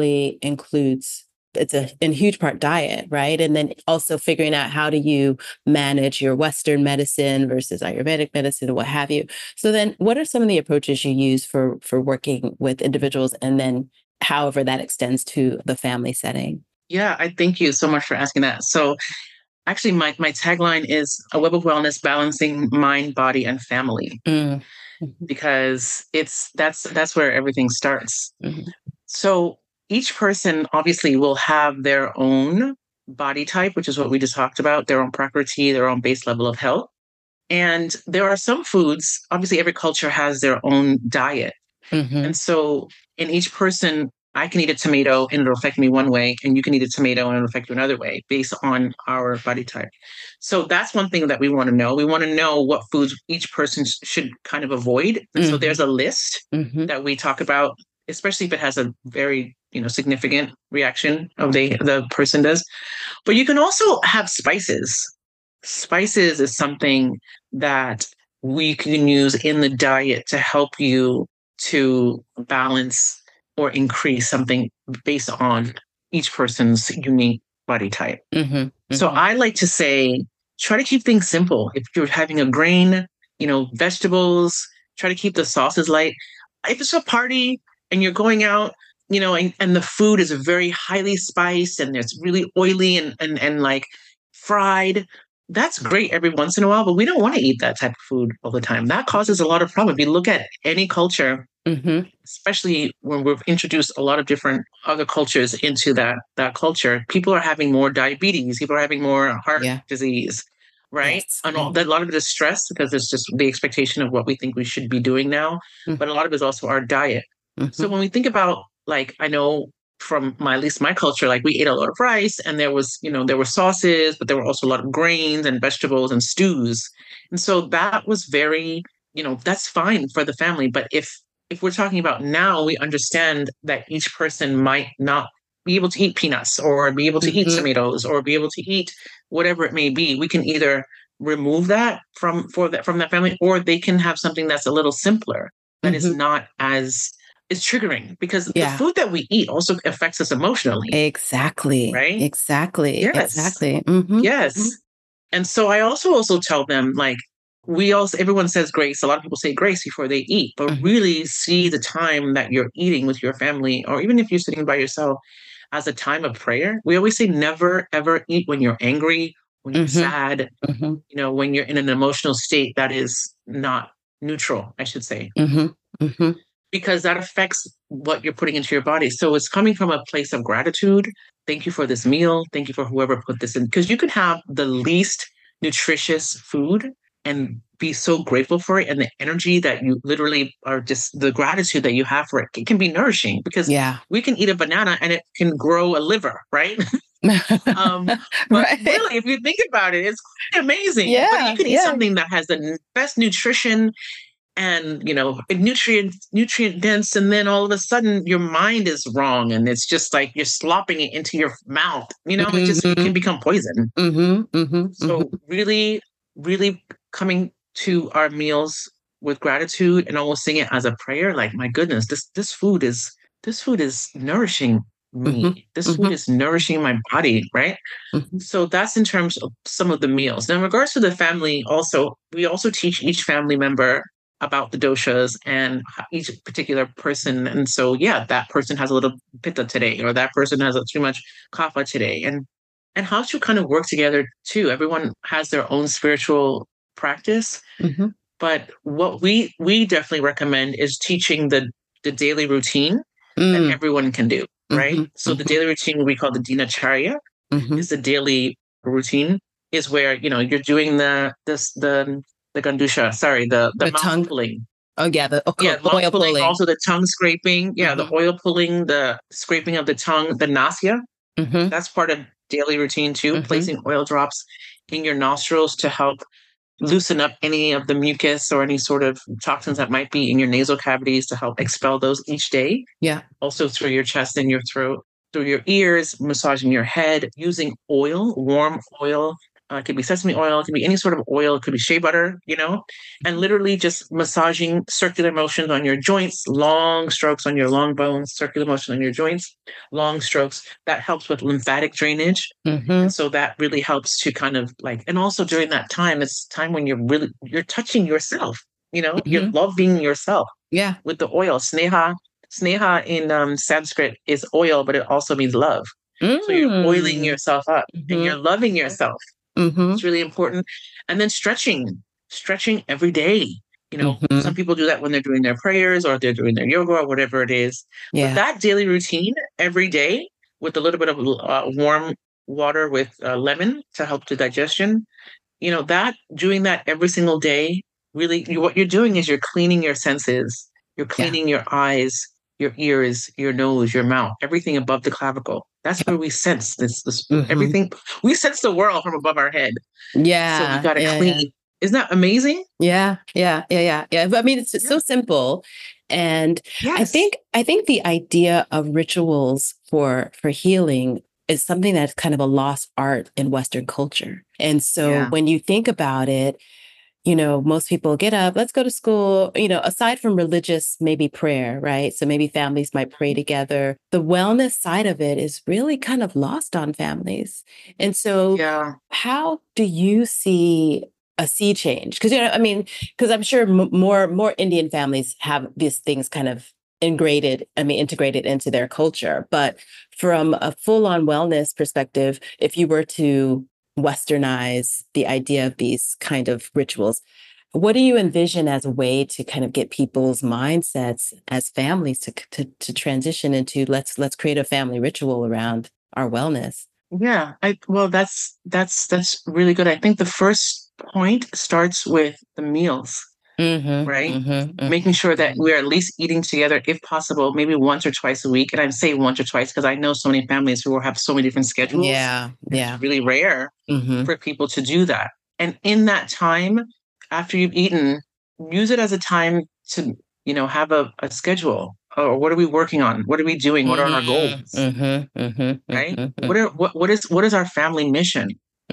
S1: includes it's in huge part diet, right? And then also figuring out how do you manage your Western medicine versus Ayurvedic medicine, what have you. So then what are some of the approaches you use for working with individuals and then however that extends to the family setting?
S2: Yeah, I thank you so much for asking that. So actually my tagline is a web of wellness balancing mind, body, and family. Because that's where everything starts. So each person obviously will have their own body type, which is what we just talked about, their own prakriti, their own base level of health. And there are some foods, obviously every culture has their own diet. And so in each person, I can eat a tomato and it'll affect me one way, and you can eat a tomato and it'll affect you another way based on our body type. So that's one thing that we want to know. We want to know what foods each person should kind of avoid. And so there's a list that we talk about, especially if it has a very significant reaction of the person does. But you can also have spices. Spices is something that we can use in the diet to help you to balance or increase something based on each person's unique body type. So I like to say, try to keep things simple. If you're having a grain, vegetables, try to keep the sauces light. If it's a party and you're going out, and the food is very highly spiced and it's really oily and like fried, that's great every once in a while, but we don't want to eat that type of food all the time. That causes a lot of problems. If you look at any culture, especially when we've introduced a lot of different other cultures into that culture, people are having more diabetes, people are having more heart disease, right?
S1: Yes.
S2: And a lot of it is stress because it's just the expectation of what we think we should be doing now. But a lot of it is also our diet. So when we think about, like, I know from at least my culture, like we ate a lot of rice and there was, there were sauces, but there were also a lot of grains and vegetables and stews. And so that was very, that's fine for the family. But if we're talking about now, we understand that each person might not be able to eat peanuts or be able to eat tomatoes or be able to eat whatever it may be. We can either remove that from that family, or they can have something that's a little simpler, that is not as is triggering, because the food that we eat also affects us emotionally.
S1: Exactly.
S2: Right?
S1: Exactly.
S2: Yes.
S1: Exactly.
S2: Yes. And so I also tell them, like, we also, everyone says grace. A lot of people say grace before they eat, but really see the time that you're eating with your family, or even if you're sitting by yourself, as a time of prayer. We always say never ever eat when you're angry, when you're sad, when you're in an emotional state that is not neutral, I should say, because that affects what you're putting into your body. So it's coming from a place of gratitude. Thank you for this meal. Thank you for whoever put this in, because you could have the least nutritious food and be so grateful for it, and the energy that you literally are, just the gratitude that you have for it can be nourishing, because we can eat a banana and it can grow a liver, right? But really, if you think about it, it's quite amazing. But you can eat something that has the best nutrition and nutrient dense, and then all of a sudden your mind is wrong, and it's just like you're slopping it into your mouth. It can become poison. So really, really coming to our meals with gratitude and almost seeing it as a prayer. Like, my goodness, this food is nourishing me. This food is nourishing my body, right? So that's in terms of some of the meals. Now, in regards to the family, also, we also teach each family member about the doshas and each particular person. And so, that person has a little pitta today, or that person has too much kapha today. And how to kind of work together too. Everyone has their own spiritual practice. But what we definitely recommend is teaching the daily routine that everyone can do, right? So the daily routine we call the dinacharya is the daily routine, is where, you're doing the gandusha, the mouth
S1: tongue
S2: pulling.
S1: the
S2: oil pulling. Also the tongue scraping. The oil pulling, the scraping of the tongue, the nasya. That's part of daily routine too. Placing oil drops in your nostrils to help loosen up any of the mucus or any sort of toxins that might be in your nasal cavities, to help expel those each day. Also through your chest and your throat, through your ears, massaging your head, using oil, warm oil. It could be sesame oil, it could be any sort of oil, it could be shea butter, and literally just massaging circular motions on your joints, long strokes on your long bones, circular motion on your joints, long strokes. That helps with lymphatic drainage. And so that really helps to kind of and also during that time, it's time when you're touching yourself, you're loving yourself. With the oil, sneha in Sanskrit is oil, but it also means love. So you're oiling yourself up and you're loving yourself. It's really important. And then stretching every day. Some people do that when they're doing their prayers or they're doing their yoga or whatever it is. But that daily routine every day with a little bit of warm water with lemon to help the digestion, that doing that every single day, really what you're doing is you're cleaning your senses. You're cleaning your eyes, your ears, your nose, your mouth, everything above the clavicle. That's where we sense this everything. We sense the world from above our head. So we got to clean. Yeah. Isn't that amazing?
S1: Yeah. I mean, it's so simple. And I think the idea of rituals for healing is something that's kind of a lost art in Western culture. And so when you think about it, most people get up, let's go to school, aside from religious, maybe prayer, right? So maybe families might pray together. The wellness side of it is really kind of lost on families. And so how do you see a sea change? Because, because I'm sure more Indian families have these things kind of integrated into their culture. But from a full-on wellness perspective, if you were to Westernize the idea of these kind of rituals, what do you envision as a way to kind of get people's mindsets as families to transition into let's create a family ritual around our wellness?
S2: That's really good. I think the first point starts with the meals. Right? Making sure that we're at least eating together, if possible, maybe once or twice a week. And I say once or twice because I know so many families who have so many different schedules. It's really rare for people to do that. And in that time, after you've eaten, use it as a time to, have a schedule. Or what are we working on? What are we doing? What are our goals? Right? What is our family mission?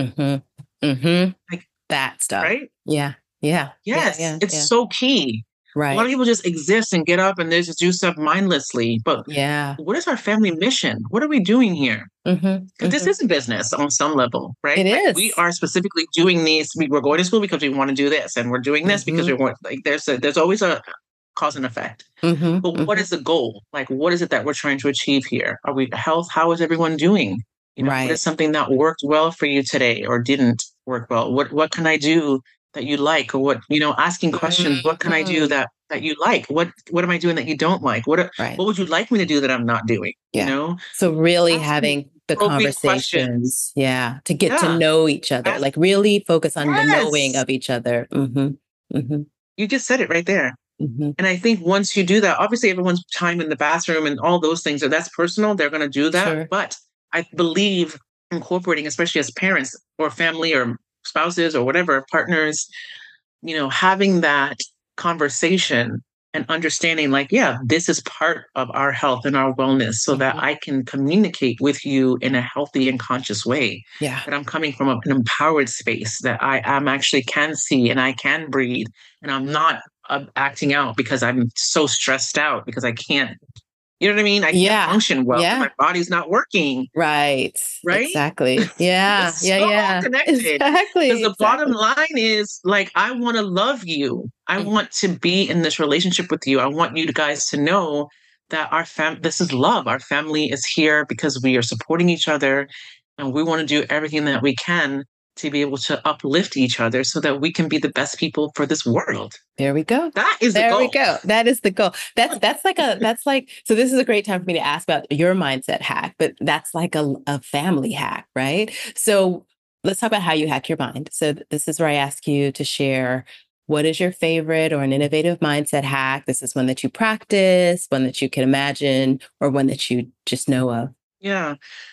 S1: That stuff.
S2: Right?
S1: Yeah.
S2: Yes, it's so key. A lot of
S1: Right.
S2: people just exist and get up and they just do stuff mindlessly. But
S1: Yeah.
S2: what is our family mission? What are we doing here?
S1: Hmm.
S2: Because this is a business on some level, right?
S1: It
S2: Like we
S1: is.
S2: are specifically doing these. We're going to school because we want to do this, and we're doing this because we
S1: Mm-hmm.
S2: want. Like there's always a cause and effect.
S1: Mm-hmm.
S2: But what
S1: Hmm.
S2: is the goal? Like what is it that we're trying to achieve here? Are we health? How is everyone doing? What is
S1: Right.
S2: something that worked well for you today or didn't work well? What can I do that you like? Or asking questions. What can I do
S1: Hmm.
S2: that you like? What am I doing that you don't like?
S1: Right.
S2: What would you like me to do that I'm not doing?
S1: Yeah. So really
S2: Asking
S1: having the
S2: appropriate questions.
S1: conversations, yeah, to get to
S2: Yeah.
S1: know each other,
S2: Ask,
S1: like really focus on the knowing
S2: yes.
S1: of each other. Hmm. Hmm.
S2: You just said it right there.
S1: Hmm.
S2: And I think once you do that, obviously everyone's time in the bathroom and all those things, that's personal. They're going to do that.
S1: Sure.
S2: But I believe incorporating, especially as parents or family or spouses or whatever, partners, having that conversation and understanding, like, yeah, this is part of our health and our wellness so that
S1: Hmm.
S2: I can communicate with you in a healthy and conscious way.
S1: Yeah.
S2: That I'm coming from an empowered space, that I am actually can see and I can breathe, and I'm not acting out because I'm so stressed out because I can't, you know what I mean? I can't
S1: Yeah.
S2: function well because
S1: Yeah.
S2: my body's not working,
S1: Right.
S2: right?
S1: Exactly. Yeah.
S2: It's
S1: Yeah.
S2: so all
S1: Yeah.
S2: connected. Because
S1: Exactly.
S2: the bottom
S1: Exactly.
S2: line is like, I want to love you. I
S1: Mhm.
S2: want to be in this relationship with you. I want you guys to know that this is love. Our family is here because we are supporting each other and we want to do everything that we can to be able to uplift each other so that we can be the best people for this world.
S1: There we go.
S2: That is the
S1: There we
S2: goal.
S1: go. That is the goal. That's like so this is a great time for me to ask about your mindset hack, but that's like a family hack, right? So let's talk about how you hack your mind. So this is where I ask you to share what is your favorite or an innovative mindset hack? This is one that you practice, one that you can imagine, or one that you just know of.
S2: Yeah.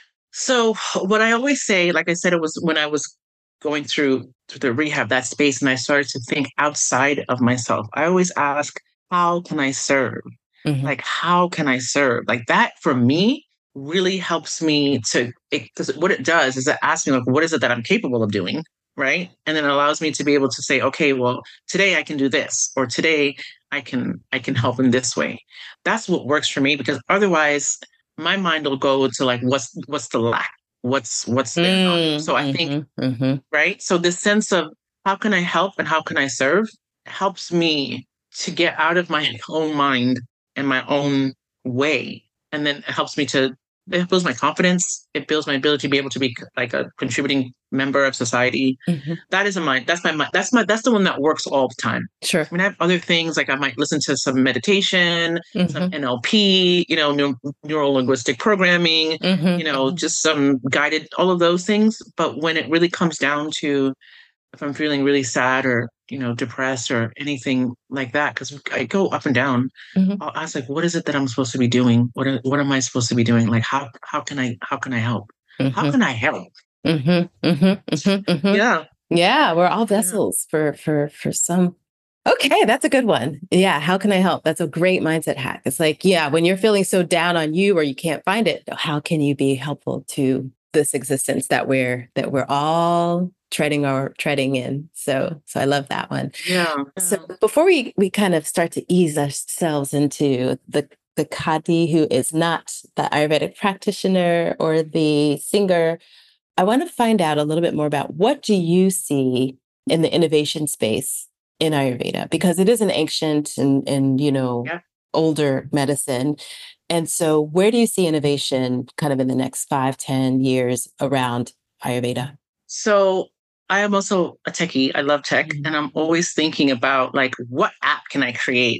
S2: So what I always say, like I said, it was when I was going through the rehab, that space, and I started to think outside of myself. I always ask, how can I serve?
S1: Hmm.
S2: Like, how can I serve? Like that for me really helps me because what it does is it asks me, like, what is it that I'm capable of doing? Right. And then it allows me to be able to say, okay, well, today I can do this, or today I can help in this way. That's what works for me because otherwise my mind will go to like, what's the lack? What's there not? So I think,
S1: Mm-hmm. Hmm.
S2: right. So this sense of how can I help and how can I serve helps me to get out of my own mind and my own way. And then it helps me it builds my confidence. It builds my ability to be able to be like a contributing member of society.
S1: Hmm.
S2: That is that's my mind. That's the one that works all the time.
S1: Sure.
S2: I mean, I have other things like I might listen to some meditation, some
S1: Hmm.
S2: NLP, neuro linguistic programming,
S1: Hmm.
S2: just some guided, all of those things. But when it really comes down to if I'm feeling really sad or, depressed or anything like that, because I go up and down,
S1: Hmm.
S2: I'll ask like, what is it that I'm supposed to be doing? What am I supposed to be doing? Like, how can I help? How
S1: Hmm.
S2: can I help?
S1: Hmm. Hmm. Hmm. Hmm.
S2: Yeah.
S1: Yeah, we're all
S2: Yeah.
S1: vessels for some. Okay, that's a good one. Yeah, how can I help? That's a great mindset hack. It's like, yeah, when you're feeling so down on you or you can't find it, how can you be helpful to this existence that we're all treading in? So I love that one.
S2: Yeah.
S1: So
S2: Yeah.
S1: before we kind of start to ease ourselves into the Kadi who is not the Ayurvedic practitioner or the singer, I want to find out a little bit more about what do you see in the innovation space in Ayurveda, because it is an ancient and
S2: Yeah.
S1: older medicine. And so where do you see innovation kind of in the next 5, 10 years around Ayurveda?
S2: So I am also a techie. I love tech,
S1: Mhm.
S2: and I'm always thinking about like what app can I create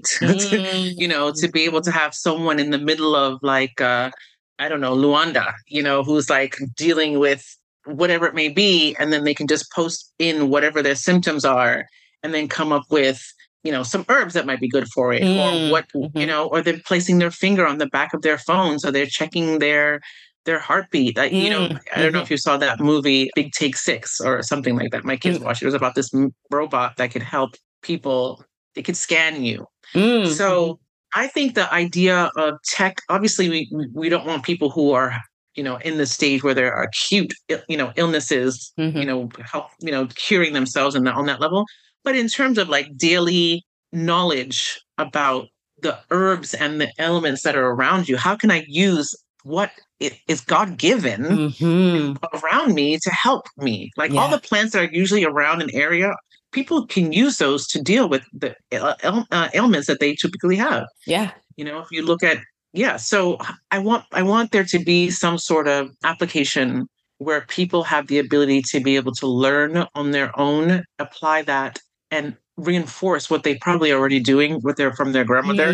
S2: to be able to
S1: Mhm.
S2: have someone in the middle of like I don't know, Luanda, who's like dealing with whatever it may be, and then they can just post in whatever their symptoms are, and then come up with some herbs that might be good for it, or what
S1: Mhm.
S2: or they're placing their finger on the back of their phone, so they're checking their heartbeat. I don't know if
S1: Mhm.
S2: you saw that movie Big Take Six or something like that. My kids
S1: Mhm.
S2: watched it. It was about this robot that could help people. They could scan you.
S1: Mhm.
S2: So I think the idea of tech, obviously, we don't want people who are in the stage where there are acute illnesses,
S1: Mhm.
S2: help curing themselves on that level. But in terms of like daily knowledge about the herbs and the elements that are around you. How can I use what is God given around me to help me? Like all the plants that are usually around an area, people can use those to deal with the ailments that they typically have.
S1: Yeah.
S2: If you look at, so I want there to be some sort of application where people have the ability to be able to learn on their own, apply that, and reinforce what they probably already doing from their grandmother,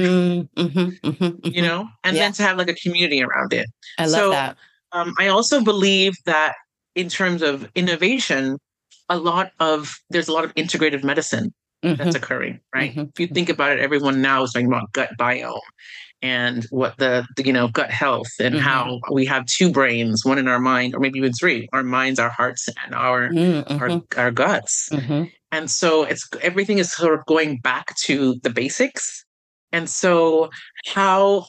S2: and then to have like a community around it.
S1: I love that.
S2: I also believe that in terms of innovation, there's a lot of integrative medicine that's occurring, right? If you think about it, everyone now is talking about gut biome and what the gut health and how we have two brains, one in our mind, or maybe even three: our minds, our hearts, and our guts. And so everything is sort of going back to the basics. And so how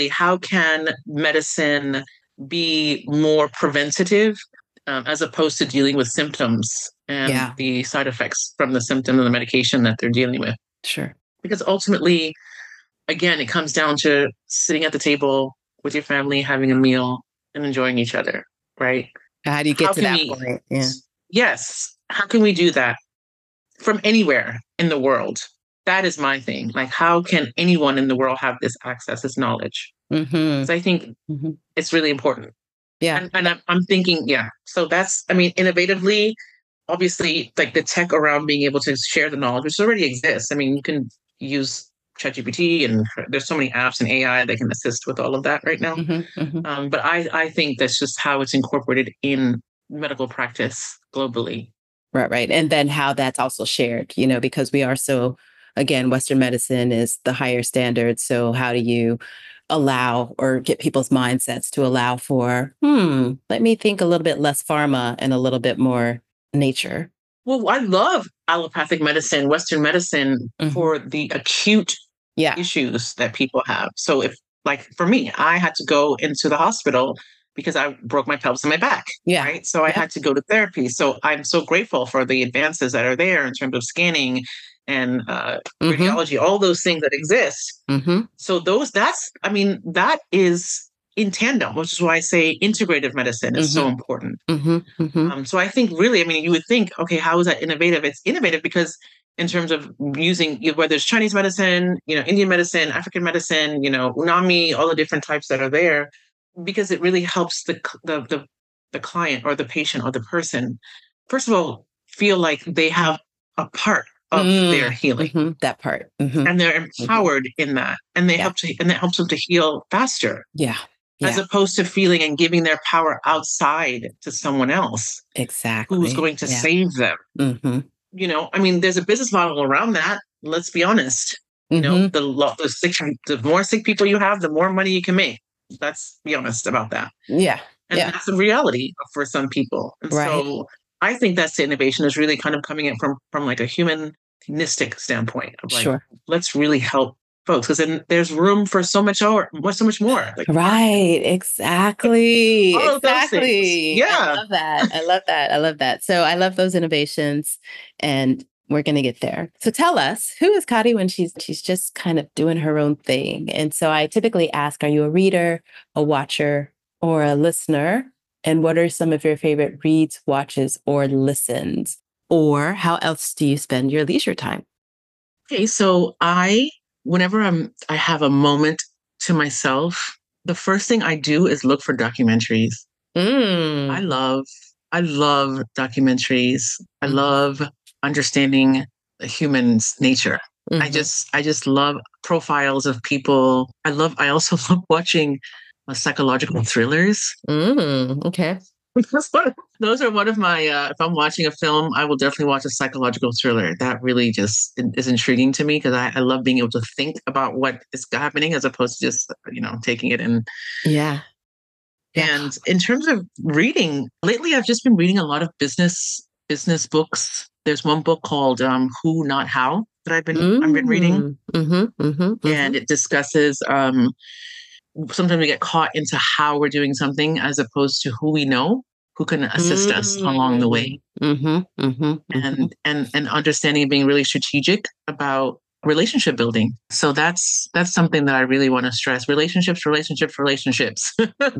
S2: can medicine be more preventative as opposed to dealing with symptoms and the side effects from the symptom and the medication that they're dealing with?
S1: Sure.
S2: Because ultimately, again, it comes down to sitting at the table with your family, having a meal and enjoying each other, right?
S1: How do you get to that point? Yeah.
S2: Yes. How can we do that from anywhere in the world? That is my thing. Like, how can anyone in the world have this access, this knowledge? So I think it's really important.
S1: Yeah.
S2: And I'm thinking, so that's, innovatively, obviously, like the tech around being able to share the knowledge, which already exists. You can use ChatGPT, and there's so many apps and AI that can assist with all of that right now. But I think that's just how it's incorporated in medical practice globally.
S1: Right. And then how that's also shared, because we are so, again, Western medicine is the higher standard. So how do you allow or get people's mindsets to allow for, let me think a little bit less pharma and a little bit more nature?
S2: Well, I love allopathic medicine, Western medicine for the acute issues that people have. So if, like for me, I had to go into the hospital because I broke my pelvis and my back. Right. So I had to go to therapy. So I'm so grateful for the advances that are there in terms of scanning and radiology, all those things that exist. So that is in tandem, which is why I say integrative medicine is so important. So I think really, you would think, okay, how is that innovative? It's innovative because in terms of using, whether it's Chinese medicine, Indian medicine, African medicine, Unami, all the different types that are there, because it really helps the client or the patient or the person, first of all, feel like they have a part of their healing.
S1: That part.
S2: And they're empowered in that. And that helps them to heal faster. As opposed to feeling and giving their power outside to someone else.
S1: Exactly.
S2: Who's going to save them. There's a business model around that. Let's be honest. The more sick people you have, the more money you can make. Let's be honest about that.
S1: And
S2: that's the reality for some people. And so I think that's the innovation is really kind of coming in from like a humanistic standpoint of like, let's really help folks, because then there's room for so much more. Like,
S1: right. Exactly.
S2: Exactly. Yeah.
S1: I love that. So I love those innovations, and we're going to get there. So tell us, who is Kari when she's just kind of doing her own thing? And so I typically ask, are you a reader, a watcher, or a listener? And what are some of your favorite reads, watches, or listens? Or how else do you spend your leisure time?
S2: Okay, so whenever I have a moment to myself, the first thing I do is look for documentaries. I love documentaries. I love understanding a human's nature. I just love profiles of people. I also love watching psychological thrillers.
S1: Okay.
S2: Those are one of my, if I'm watching a film, I will definitely watch a psychological thriller. That really just is intriguing to me because I love being able to think about what is happening as opposed to just, taking it in.
S1: Yeah.
S2: And in terms of reading, lately I've just been reading a lot of business books. There's one book called Who Not How that I've been reading. And it discusses sometimes we get caught into how we're doing something as opposed to who we know, who can assist us along the way. And understanding and being really strategic about relationship building. So that's something that I really want to stress. Relationships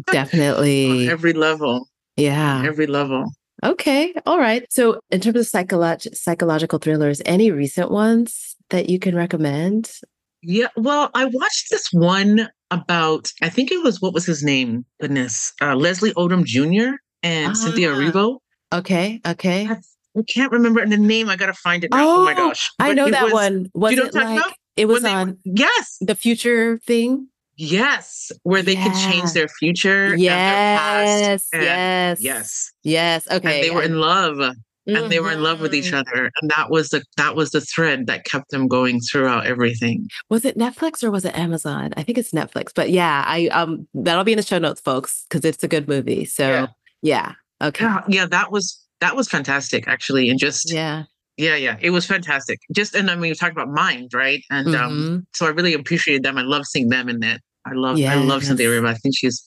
S2: on
S1: Definitely.
S2: every level, on
S1: Yeah.
S2: every level.
S1: Okay. All right. So, in terms of psychological thrillers, any recent ones that you can recommend?
S2: Yeah, well, I watched this one about, I think it was, what was his name? Goodness, Leslie Odom Jr. and Cynthia
S1: Ah,
S2: Erivo.
S1: okay.
S2: I,
S1: Okay.
S2: I can't remember the name. I gotta find it now. Oh my
S1: Oh,
S2: gosh!
S1: I
S2: But
S1: know
S2: it
S1: that
S2: was.
S1: one.
S2: Do you
S1: Was
S2: know what
S1: it
S2: I'm talking about?
S1: like it
S2: When
S1: was
S2: they were,
S1: on
S2: yes,
S1: the future thing?
S2: yes, where they could change
S1: Yeah.
S2: their future and their past,
S1: Yes.
S2: and
S1: Yes.
S2: yes,
S1: Yes.
S2: and they
S1: Okay.
S2: were
S1: I
S2: in love, and they were in love with each
S1: hmm
S2: other, and that was the thread that kept them going throughout everything.
S1: Was it Netflix or was it Amazon? I think it's Netflix. But yeah, I that'll be in the show notes, folks, because it's a good movie.
S2: Yeah,
S1: So yeah. Okay.
S2: yeah, yeah. That was fantastic, actually, and just
S1: Yeah.
S2: yeah, yeah, it was fantastic. Just and I mean, you talk about mind, right? And
S1: Hmm.
S2: so I really appreciated them. I love seeing them in that. I love Cynthia
S1: Yes.
S2: Erivo. I think she's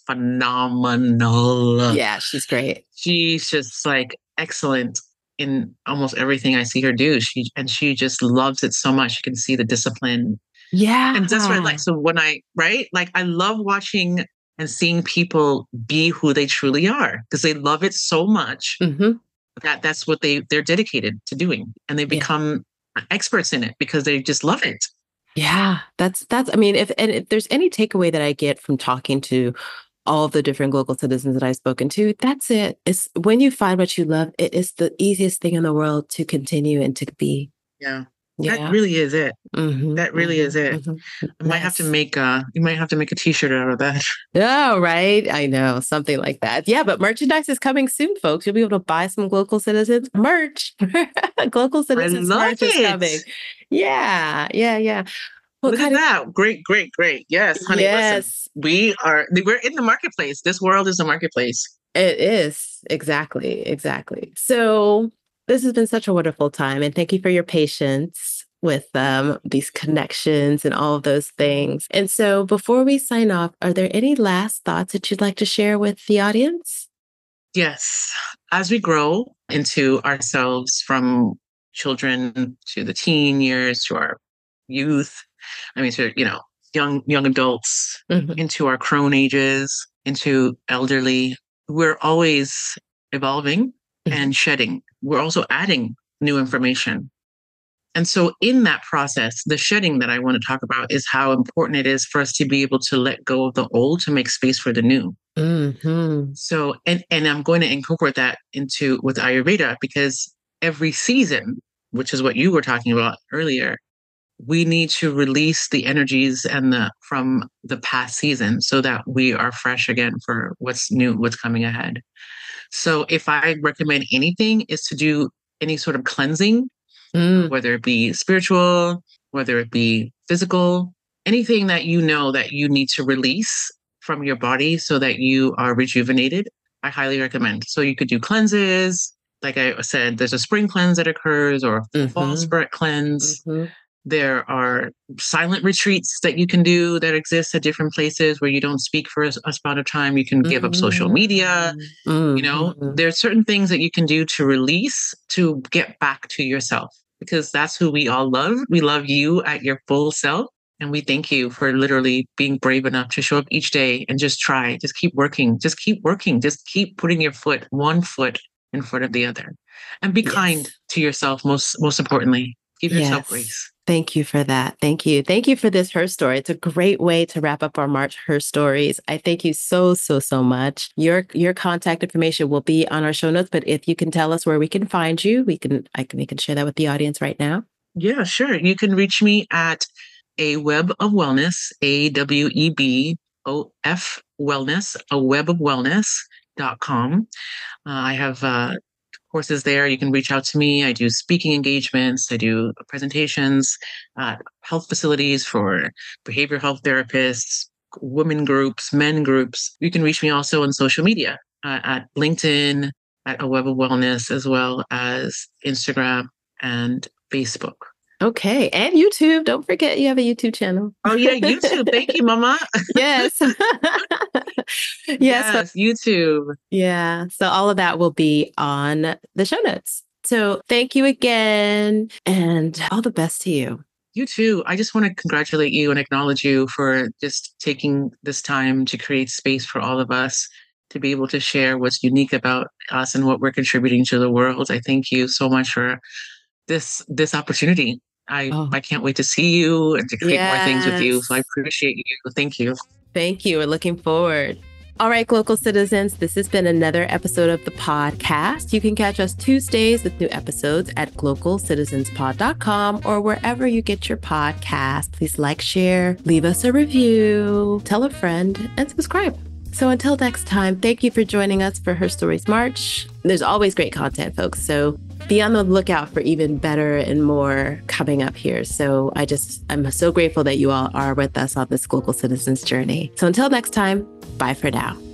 S2: phenomenal.
S1: Yeah, she's great.
S2: She's just like excellent in almost everything I see her do. She just loves it so much. You can see the discipline, and that's what I like.
S1: Yeah.
S2: So when I right, like I love watching and seeing people be who they truly are because they love it so much
S1: Hmm.
S2: that's what they're dedicated to doing, and they
S1: Yeah.
S2: become experts in it because they just love it.
S1: Yeah. That's I mean, if there's any takeaway that I get from talking to all the different global citizens that I've spoken to, that's it. It's when you find what you love, it is the easiest thing in the world to continue and to be.
S2: Yeah, that
S1: Yeah.
S2: really is it.
S1: Hmm.
S2: That really
S1: Hmm.
S2: is it.
S1: Hmm.
S2: I might have to
S1: Yes.
S2: make you might have to make a t-shirt out of that.
S1: Oh, right. I know, something like that. Yeah, but merchandise is coming soon, folks. You'll be able to buy some Global Citizens merch. Global
S2: I
S1: Citizens
S2: love
S1: merch is
S2: it.
S1: coming. Yeah, yeah, yeah. Well,
S2: Look at
S1: kind of,
S2: that. Great, great, great. Yes, honey, listen.
S1: yes,
S2: We're in the marketplace. This world is a marketplace.
S1: it is. Exactly, exactly. So this has been such a wonderful time, and thank you for your patience with these connections and all of those things. And so before we sign off, are there any last thoughts that you'd like to share with the audience?
S2: Yes. As we grow into ourselves from children to the teen years to our youth, I mean, to, young adults,
S1: Hmm.
S2: into our crone ages, into elderly, we're always evolving and shedding. We're also adding new information. And so, in that process, the shedding that I want to talk about is how important it is for us to be able to let go of the old to make space for the new.
S1: Hmm.
S2: So, and I'm going to incorporate that into with Ayurveda because every season, which is what you were talking about earlier, we need to release the energies and the from the past season so that we are fresh again for what's new, what's coming ahead. So, if I recommend anything, is to do any sort of cleansing,
S1: Mm.
S2: whether it be spiritual, whether it be physical, anything that you know that you need to release from your body so that you are rejuvenated, I highly recommend. So you could do cleanses. Like I said, there's a spring cleanse that occurs or a fall
S1: Mhm,
S2: spirit cleanse.
S1: mhm,
S2: There are silent retreats that you can do that exist at different places where you don't speak for a spot of time. You can give up social media.
S1: mm, mhm.
S2: There's certain things that you can do to release to get back to yourself because that's who we all love. We love you at your full self. And we thank you for literally being brave enough to show up each day and just try, just keep working, just keep working, just keep putting your one foot in front of the other. And be kind
S1: Yes,
S2: to yourself, most importantly. Give yourself
S1: yes.
S2: grace.
S1: Thank you for that. Thank you. Thank you for this Her Story. It's a great way to wrap up our March Her Stories. I thank you so, so, so much. Your contact information will be on our show notes, but if you can tell us where we can find you, we can share that with the audience right now.
S2: Yeah, sure. You can reach me at a web of wellness, AWEBOF wellness, a web of wellness.com. I have courses there. You can reach out to me. I do speaking engagements. I do presentations, health facilities for behavioral health therapists, women groups, men groups. You can reach me also on social media at LinkedIn, at a web of wellness, as well as Instagram and Facebook.
S1: Okay. And YouTube. Don't forget you have a YouTube channel.
S2: Oh yeah, YouTube. Thank you, Mama.
S1: Yes. Yes.
S2: Yes, YouTube.
S1: Yeah. So all of that will be on the show notes. So thank you again and all the best to you.
S2: You too. I just want to congratulate you and acknowledge you for just taking this time to create space for all of us to be able to share what's unique about us and what we're contributing to the world. I thank you so much for this opportunity.
S1: Oh,
S2: I can't wait to see you and to create more things with you. So I
S1: yes.
S2: appreciate you. Thank you.
S1: Thank you. We're looking forward. All right, local citizens, this has been another episode of the podcast. You can catch us Tuesdays with new episodes at localcitizenspod.com or wherever you get your podcast. Please like, share, leave us a review, tell a friend, and subscribe. So until next time, thank you for joining us for Her Stories March. There's always great content, folks. So be on the lookout for even better and more coming up here. So I'm so grateful that you all are with us on this local citizens journey. So until next time, bye for now.